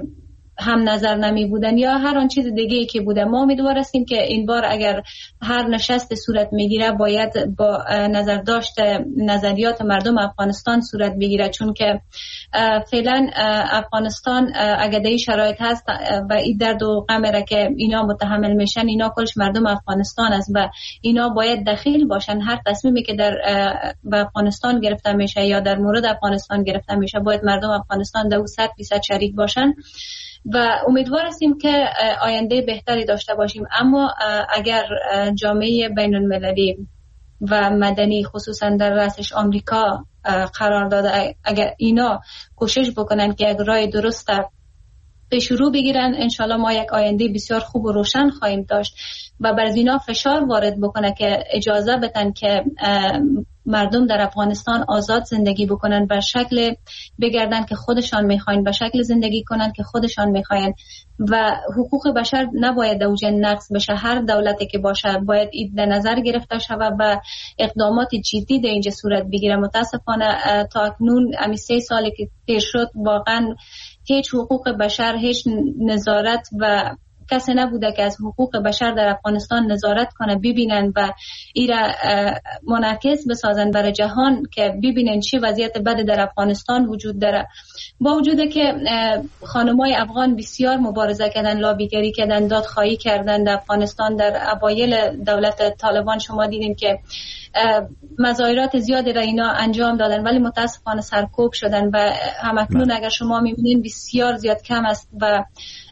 هم نظر نمی بودن یا هر آن چیز دیگه ای که بوده. ما امیدوار هستیم که این بار اگر هر نشست صورت میگیره باید با نظر داشت نظریات مردم افغانستان صورت بگیره، چون که فعلا افغانستان اگر در شرایط هست و این درد و غم را که اینا متحمل میشن، اینا کلش مردم افغانستان است و اینا باید دخیل باشن. هر تصمیمی که در افغانستان گرفته میشه یا در مورد افغانستان گرفته میشه باید مردم افغانستان در صد فیصد شریک باشن و امیدوار هستیم که آینده بهتری داشته باشیم. اما اگر جامعه بین المللی و مدنی خصوصا در رأسش آمریکا قرار داده، اگر اینا کوشش بکنن که یک راه درست پیش رو بگیرن، انشالله ما یک آینده بسیار خوب و روشن خواهیم داشت و بر اینا فشار وارد بکنه که اجازه بدن که مردم در افغانستان آزاد زندگی بکنن، به شکل بگردن که خودشان میخواین، به شکل زندگی کنن که خودشان میخواین و حقوق بشر نباید اوجه نقص بشه. هر دولتی که باشه باید این در نظر گرفته شود و اقدامات جدی در اینجا صورت بگیره. متاسفانه تا اکنون امی سه سالی که پیر شد واقعا هیچ حقوق بشر، هیچ نظارت و کسی نبوده که از حقوق بشر در افغانستان نظارت کنه، ببینن و ایرا منعکس بسازن برای جهان که ببینن چی وضعیت بد در افغانستان وجود داره. با وجود که خانمای افغان بسیار مبارزه کردن، لابیگری کردن، دادخواهی کردن در افغانستان. در اوایل دولت طالبان شما دیدین که مظاهرات زیادی را اینا انجام دادن ولی متاسفانه سرکوب شدن و همکنون اگر شما میبینین بسیار زیاد کم است و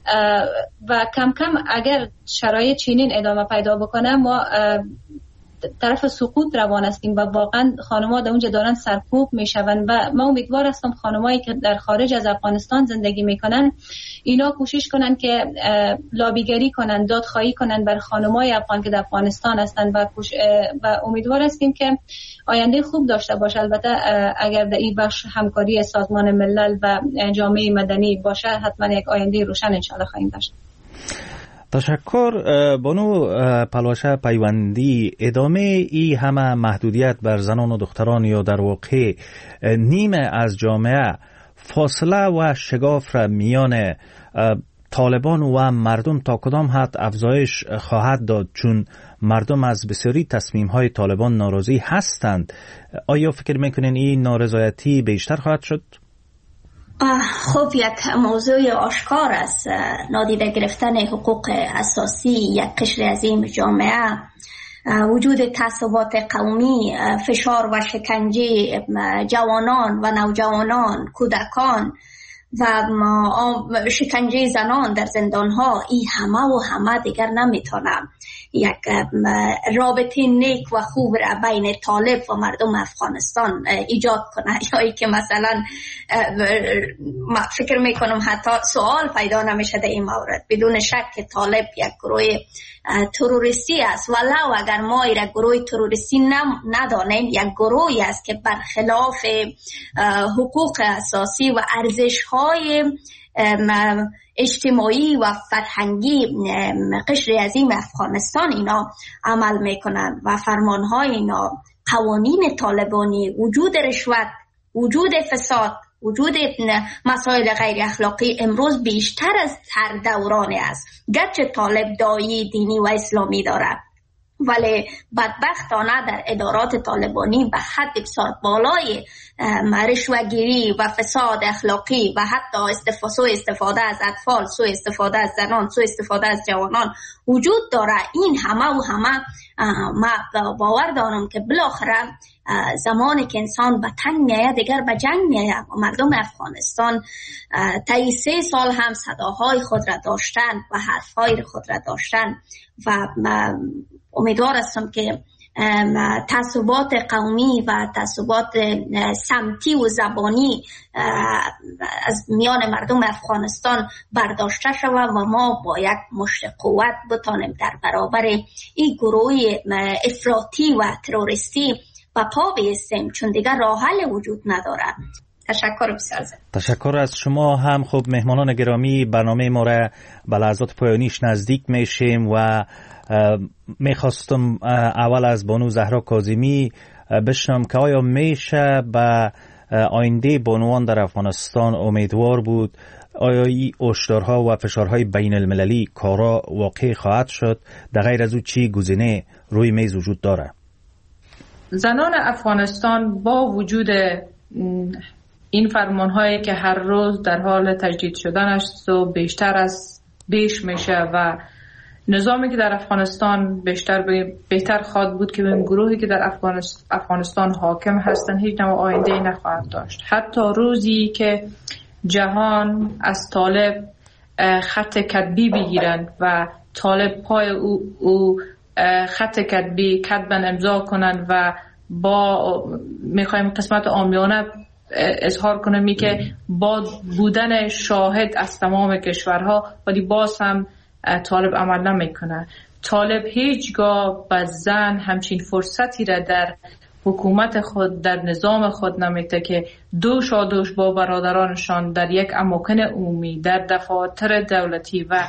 و کم کم اگر شرایط چنین ادامه پیدا بکنه ما طرف سقوط روان هستیم و واقعا خانم‌ها در اونجا دارن سرکوب میشون و ما امیدوار هستم خانمایی که در خارج از افغانستان زندگی میکنن اینا کوشش کنن که لابیگری کنن، دادخواهی کنن بر خانمای افغان که در افغانستان هستن و و امیدوار هستیم که آینده خوب داشته باشه. البته اگر در این بخش همکاری سازمان ملل و جامعه مدنی باشه حتما یک آینده روشن ان شاء الله خواهیم داشت.
تشکر بانو پلوشه پیوندی. ادامه ای همه محدودیت بر زنان و دختران یا در واقع نیمه از جامعه فاصله و شگاف را میان طالبان و مردم تا کدام حد افزایش خواهد داد؟ چون مردم از بسیاری تصمیم های طالبان ناراضی هستند. آیا فکر میکنین این نارضایتی بیشتر خواهد شد؟
خب یک موضوع آشکار است نادیده گرفتن حقوق اساسی یک قشر عظیم جامعه، وجود تعصبات قومی، فشار و شکنجه جوانان و نوجوانان، کودکان و شکنجه زنان در زندانها، این همه و همه دیگر نمیتونم یک رابطه نیک و خوب را بین طالب و مردم افغانستان ایجاد کنه. یا ای که مثلا فکر میکنم حتی سوال پیدا نمیشه در این مورد. بدون شک که طالب یک گروه تروریستی است، ولو اگر ما ایره گروه تروریستی ندانیم، یک گروهی است که برخلاف حقوق اساسی و ارزش‌های اجتماعی و فرهنگی قشر عظیم افغانستان اینا عمل میکنن و فرمانهای اینا، قوانین طالبانی، وجود رشوت، وجود فساد، وجود مسائل غیر اخلاقی امروز بیشتر از هر دورانه است. گرچه طالب دایی دینی و اسلامی دارد ولی بدبختانه در ادارات طالبانی به حد بسیار بالای رشوه‌گیری و فساد اخلاقی و حتی استفاده سوء استفاده از اطفال، سوء استفاده از زنان، سوء استفاده از جوانان وجود داره. این همه و همه ما باور دارم که بالاخره زمانی که انسان به تنگ میآید دیگر به جنگ میآید و مردم افغانستان طی سه سال هم صداهای خود را داشتن و حرفهای خود را داشتن و امیدوار هستم که تعصبات قومی و تعصبات سمتی و زبانی از میان مردم افغانستان برداشته شود و ما با یک مشت قوت بتانیم در برابر این گروه افراطی و تروریستی و پا بیستیم، چون دیگر راه حل وجود نداره. تشکر بسیار زیاد.
تشکر از شما هم. خب مهمانان گرامی، برنامه ما را به لحظات پایانیش نزدیک میشیم و میخواستم اول از بانو زهرا کاظمی بشنم که آیا میشه به آینده بانوان در افغانستان امیدوار بود؟ آیا این هشدارها و فشارهای بین المللی کارا واقع خواهد شد؟ در غیر از او چی گزینه روی میز وجود داره؟
زنان افغانستان با وجود این فرمانهایی که هر روز در حال تجدید شدن است و بیشتر از بیش میشه و نظامی که در افغانستان بیشتر بهتر خواهد بود که این گروهی که در افغانستان حاکم هستند هیچ نوع آینده نخواهد داشت. حتی روزی که جهان از طالب خط کتبی بگیرند و طالب پای او, او خط کتبی کتبن امضا کنند و با میخوایم قسمت عامیانه اظهار کنم می که با بودن شاهد از تمام کشورها ولی باز هم طالب عمل نمیکنه. طالب هیچگاه به زن همچین فرصتی را در حکومت خود، در نظام خود نمیده که دوشا دوش با برادرانشان در یک اماکن عمومی، در دفاتر دولتی و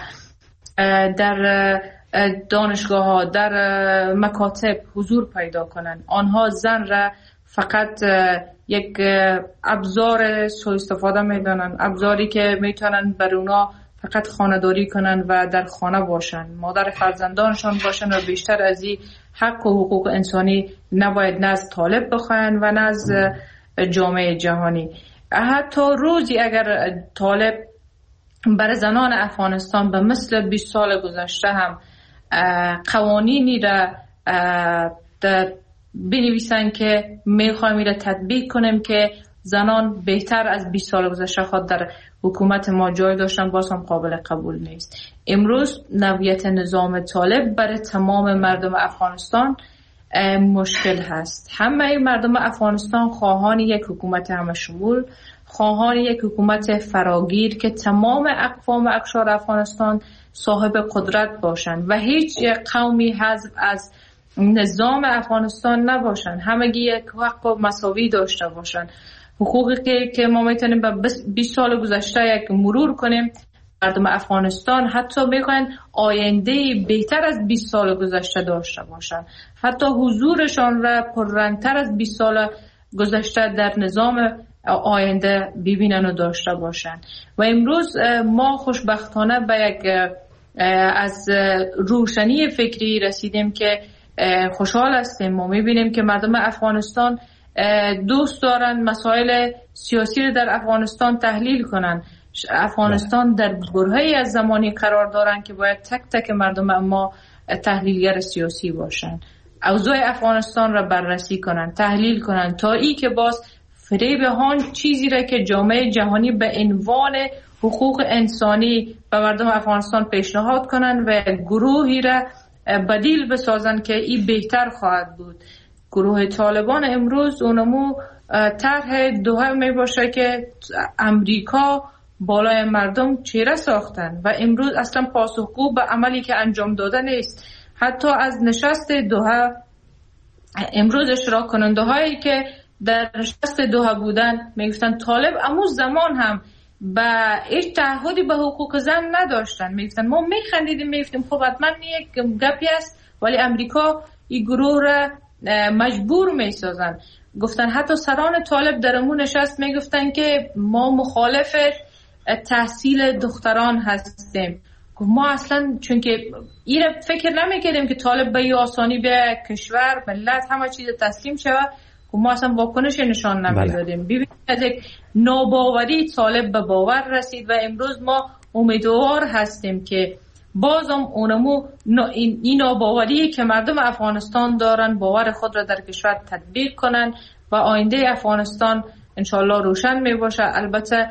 در دانشگاه ها، در مکاتب حضور پیدا کنند. آنها زن را فقط یک ابزار سوء استفاده میدانند، ابزاری که میتونن بر اونا فقط خانه‌داری کنن و در خانه باشن، مادر فرزندانشان باشن و بیشتر از این حق و حقوق انسانی نباید نه از طالب بخواین و نه از جامعه جهانی. حتی روزی اگر طالب برای زنان افغانستان به مثل بیست سال گذشته هم قوانینی را بنویسن که میخوایم این را تطبیق کنیم که زنان بهتر از بیست سال گذشته خود در حکومت ما جای داشتن، باز هم قابل قبول نیست. امروز نوعیت نظام طالب برای تمام مردم افغانستان مشکل هست. همه مردم افغانستان خواهان یک حکومت همه شمول، خواهان یک حکومت فراگیر که تمام اقوام و اقشار افغانستان صاحب قدرت باشند و هیچ قومی حذف از نظام افغانستان نباشند، همگی یک حق و مساوی داشته باشند. حقوقی که که ما میتونیم به بیست سال گذشته یک مرور کنیم، مردم افغانستان حتی میخواین آینده بهتر از بیست سال گذشته داشته باشند، حتی حضورشان را پررنگتر از بیست سال گذشته در نظام آینده ببینن و داشته باشند. و امروز ما خوشبختانه به یک از روشنی فکری رسیدیم که خوشحال هستیم. ما میبینیم که مردم افغانستان دوست دارن مسائل سیاسی رو در افغانستان تحلیل کنن. افغانستان در برهه‌ای از زمانی قرار دارن که باید تک تک مردم ما تحلیلگر سیاسی باشن، اوضاع افغانستان را بررسی کنن، تحلیل کنن، تا ای که باز فریب هان چیزی را که جامعه جهانی به عنوان حقوق انسانی به مردم افغانستان پیشنهاد کنن و گروهی را بدیل بسازن که این بهتر خواهد بود. گروه طالبان امروز اونمو طرح دوها می باشه که امریکا بالای مردم چیره ساختن و امروز اصلا پاسخگو به عملی که انجام داده نیست. حتی از نشست دوها امروز اشتراک کننده هایی که در نشست دوها بودن میگفتن طالب امو زمان هم با هیچ تعهدی به حقوق زن نداشتن. میگفتن ما میخندیدیم، میگفتیم خب حتما یک گپی است، ولی امریکا این گروه را مجبور میسازن. گفتن حتی سران طالب در امون نشست میگفتن که ما مخالف تحصیل دختران هستیم. ما اصلا چون که این فکر نمیکردیم که طالب به آسانی به کشور ملت همه چیز تسلیم شود، ما اصلا واکنش نشان نمیدادیم. ببینید از یک ناباوری طالب به باور رسید و امروز ما امیدوار هستیم که بازم اونمو این ناباوری که مردم افغانستان دارن باور خود را در کشور تطبیق کنن و آینده افغانستان انشالله روشن می باشه. البته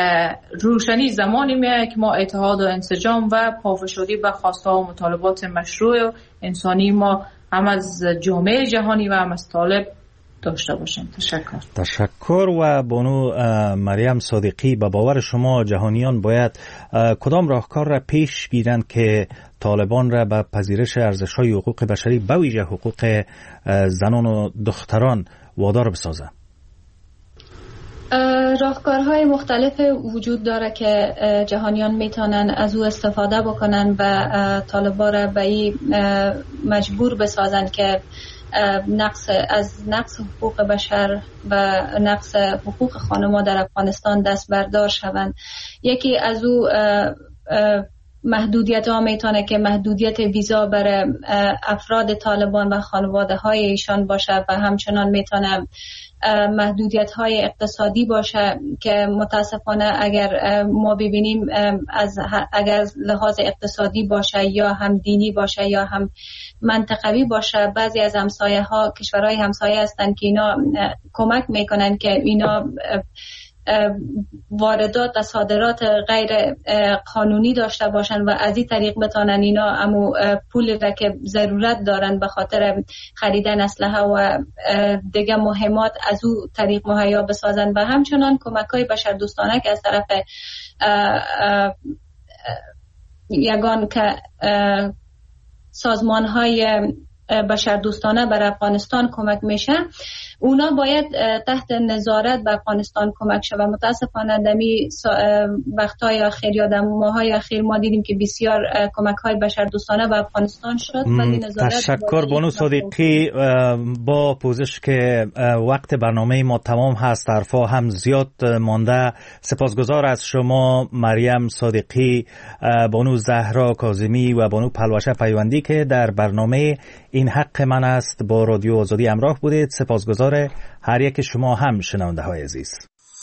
روشنی زمانی میاد که ما اتحاد و انسجام و پافشاری به خواسته و مطالبات مشروع و انسانی ما هم از جامعه جهانی و هم از طالب داشته باشیم. تشکر.
تشکر. و بانو مریم صادقی، به باور شما جهانیان باید کدام راهکار را پیش گیرند که طالبان را به پذیرش ارزش‌های حقوق بشری به ویژه حقوق زنان و دختران وادار بسازند؟
راهکارهای مختلف وجود داره که جهانیان میتونن از او استفاده بکنن و طالبان را به این مجبور بسازن که نقص از نقص حقوق بشر و نقص حقوق خانم‌ها در افغانستان دست بردار شوند. یکی از او محدودیت ها میتونه که محدودیت ویزا برای افراد طالبان و خانواده های ایشان باشه و همچنان میتونه محدودیت های اقتصادی باشه که متاسفانه اگر ما ببینیم از اگر لحاظ اقتصادی باشه یا هم دینی باشه یا هم منطقوی باشه، بعضی از همسایه ها کشورهای همسایه هستند که اینا کمک میکنن که اینا واردات و صادرات غیر قانونی داشته باشن و از این طریق بتانن اینا امو پولی را که ضرورت دارن به خاطر خریدن اسلحه و دیگه مهمات از او طریق مهیا بسازن و همچنان کمک‌های بشردوستانه که از طرف یگان که سازمان‌های بشردوستانه بر افغانستان کمک میشه، اونا باید تحت نظارت به افغانستان کمک شود. متاسفانه دمی وقتهای اخیر یا در ماهای اخیر ما دیدیم که بسیار کمک‌های بشردوستانه به افغانستان شد.
تشکر بانو صادقی. با پوزش که وقت برنامه ما تمام هست، حرفا هم زیاد مانده، سپاسگزار از شما مریم صادقی، بانو زهرا کاظمی و بانو پلوشه پیوندی که در برنامه این حق من است با رادیو آزادی همراه بودید. سپاسگزار هر یک شما هم شنونده های عزیز.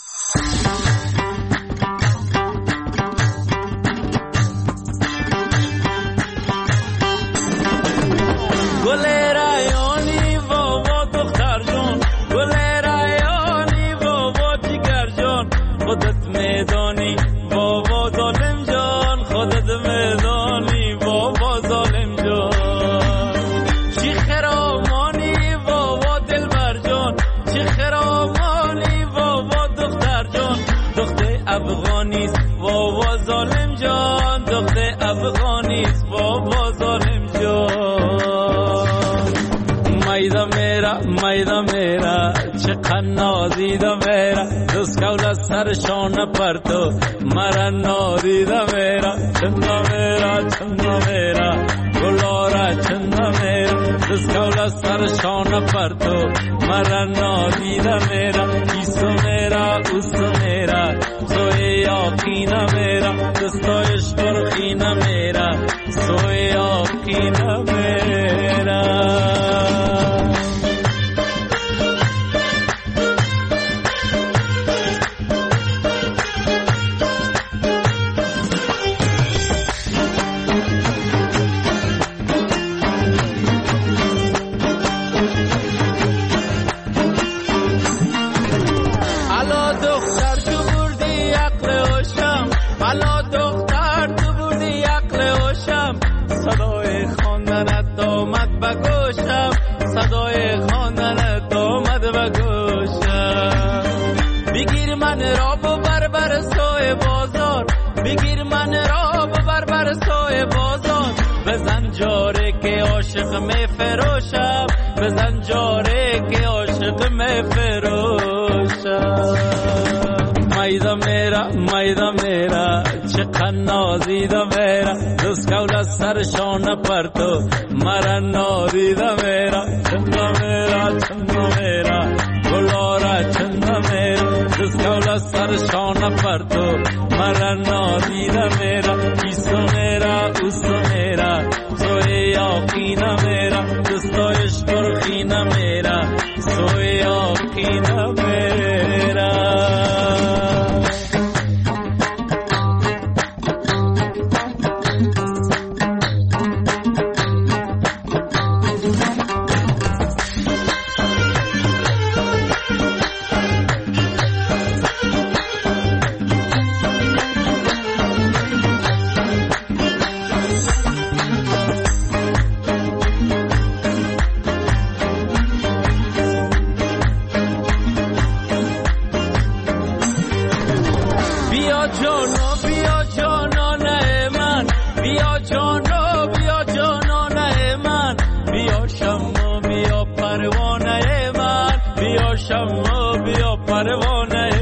گل رایانی بابا دختر جان، گل رایانی بابا جگر جان، خودت میدانی بابا ظالم جان، خودت میدانی بابا ظالم جان. افغانیست بابا ظالم جان، دختر افغانیست بابا ظالم جان. میدا میرا میدا میرا چقدر نازیدا میرا، دوست کول سرشان پرتو مرا نازیدا میرا. چندا میرا چندا میرا گلارا چندا میرا، دوست کول سرشان پرتو مرا نازیدا میرا. ایسو میرا اوسو میرا سوی آقینا میرا، دستایش برخینا میرا سوی آقینا میرا. صدای خواندنت آمد و گوشم، بگیر من را ببر بر سوی بازار، بگیر من را ببر بر سوی بازار، بزن جاره که عاشق می فروشم، بزن جاره که عاشق می فروشم. میدا میرا میدا میرا چقدر نازیدا میرا، دوست کول سرشان پرتو مرا نازیدا میرا. چندا میرا چندا میرا گلارا چندا میرا، دوست کول سرشان پرتو مرا نازیدا میرا. ایسو میرا اوسو میرا سوی آقینا میرا، دوستایش برخینا میرا سوی آقینا میرا. بیا جانا بیا جانانه من، بیا جانا بیا جانانه من، بیا شما بیا پروانه من، بیا شما بیا پروانه